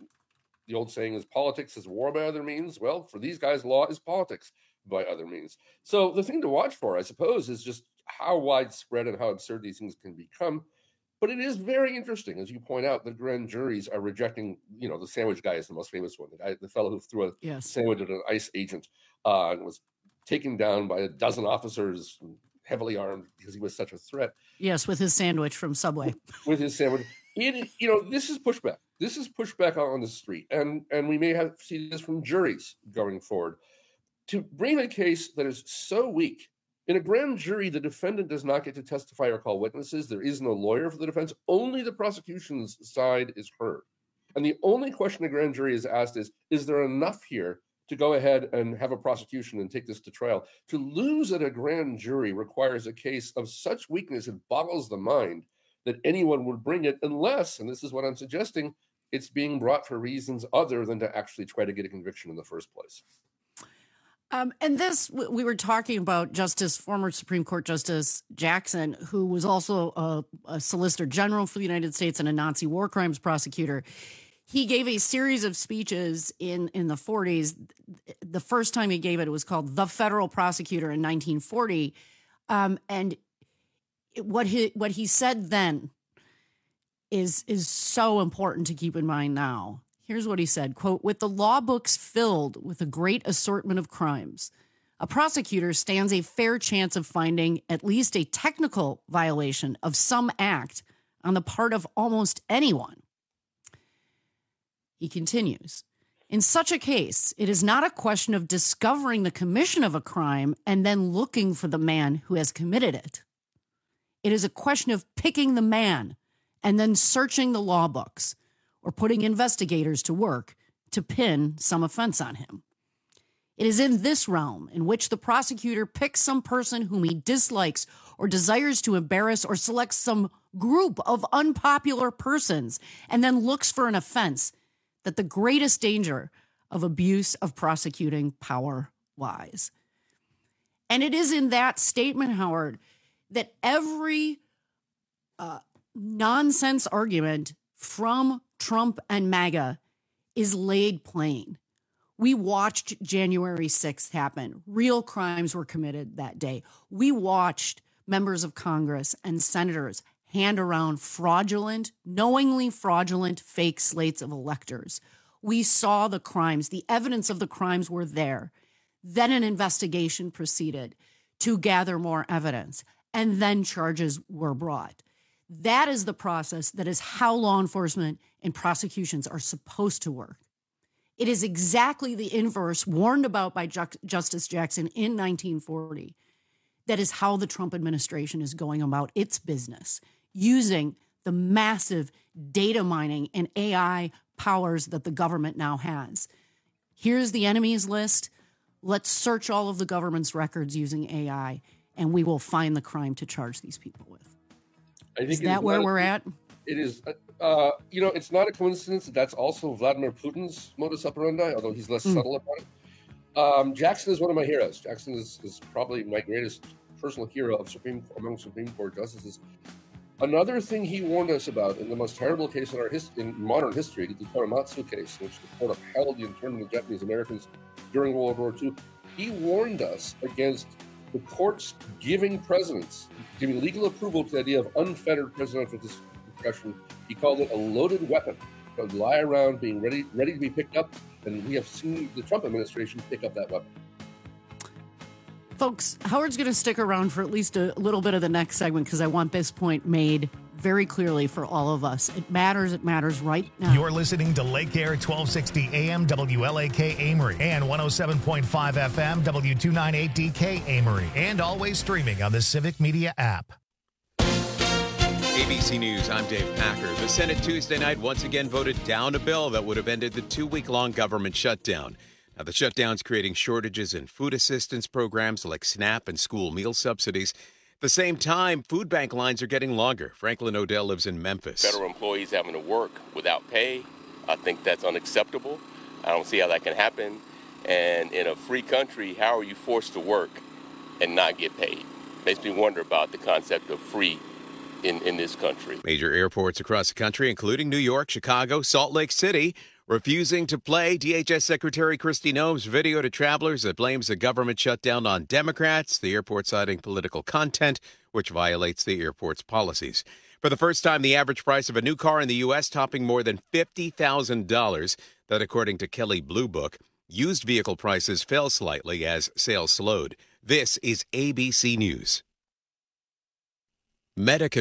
the old saying is politics is war by other means. Well, for these guys, law is politics by other means. So the thing to watch for, I suppose, is just how widespread and how absurd these things can become. But it is very interesting, as you point out, that grand juries are rejecting, you know, the sandwich guy is the most famous one, the guy, the fellow who threw a yes. sandwich at an ICE agent uh, and was taken down by a dozen officers, heavily armed, because he was such a threat. Yes, with his sandwich from Subway. With his sandwich. It, you know, this is pushback. This is pushback on the street. And, and we may have to see this from juries going forward. To bring a case that is so weak, in a grand jury, the defendant does not get to testify or call witnesses. There is no lawyer for the defense. Only the prosecution's side is heard. And the only question a grand jury is asked is, is there enough here to go ahead and have a prosecution and take this to trial? To lose at a grand jury requires a case of such weakness, it boggles the mind that anyone would bring it unless, and this is what I'm suggesting, it's being brought for reasons other than to actually try to get a conviction in the first place. Um, and this, we were talking about Justice, former Supreme Court Justice Jackson, who was also a, a Solicitor General for the United States and a Nazi war crimes prosecutor. He gave a series of speeches in, in the forties. The first time he gave it, it was called The Federal Prosecutor in nineteen forty. Um, and what he, what he said then is, is so important to keep in mind now. Here's what he said, quote, "With the law books filled with a great assortment of crimes, a prosecutor stands a fair chance of finding at least a technical violation of some act on the part of almost anyone." He continues, "In such a case, it is not a question of discovering the commission of a crime and then looking for the man who has committed it. It is a question of picking the man and then searching the law books, or putting investigators to work to pin some offense on him. It is in this realm in which the prosecutor picks some person whom he dislikes or desires to embarrass, or selects some group of unpopular persons and then looks for an offense, that the greatest danger of abuse of prosecuting power lies." And it is in that statement, Howard, that every uh, nonsense argument from Trump and MAGA is laid plain. We watched January sixth happen. Real crimes were committed that day. We watched members of Congress and senators hand around fraudulent, knowingly fraudulent fake slates of electors. We saw the crimes. The evidence of the crimes were there. Then an investigation proceeded to gather more evidence, and then charges were brought. That is the process. That is how law enforcement and prosecutions are supposed to work. It is exactly the inverse warned about by Ju- Justice Jackson in nineteen forty. That is how the Trump administration is going about its business, using the massive data mining and A I powers that the government now has. Here's the enemies list. Let's search all of the government's records using A I and we will find the crime to charge these people with. I think is that where we're a, at? It is. Uh, you know, it's not a coincidence that that's also Vladimir Putin's modus operandi, although he's less mm. subtle about it. Um, Jackson is one of my heroes. Jackson is, is probably my greatest personal hero of Supreme among Supreme Court justices. Another thing he warned us about in the most terrible case in our his, in modern history, the Korematsu case, in which the court upheld the internment of Japanese Americans during World War Two, he warned us against the courts giving presidents, giving legal approval to the idea of unfettered presidential discretion. He called it a loaded weapon that would lie around being ready, ready to be picked up, and we have seen the Trump administration pick up that weapon. Folks, Howard's going to stick around for at least a little bit of the next segment because I want this point made very clearly for all of us. It matters. It matters right now. You're listening to Lake Air twelve sixty A M W L A K Amory and one oh seven point five F M W two ninety-eight D K Amory, and always streaming on the Civic Media app. A B C News, I'm Dave Packer. The Senate Tuesday night once again voted down a bill that would have ended the two-week-long government shutdown. Now, the shutdown's creating shortages in food assistance programs like SNAP and school meal subsidies. At the same time, food bank lines are getting longer. Franklin O'Dell lives in Memphis. Federal employees having to work without pay, I think that's unacceptable. I don't see how that can happen. And in a free country, how are you forced to work and not get paid? Makes me wonder about the concept of free in, in this country. Major airports across the country, including New York, Chicago, Salt Lake City, refusing to play D H S Secretary Kristi Noem's video to travelers that blames the government shutdown on Democrats, the airport citing political content, which violates the airport's policies. For the first time, the average price of a new car in the U S topping more than fifty thousand dollars. That, according to Kelley Blue Book. Used vehicle prices fell slightly as sales slowed. This is A B C News. Medica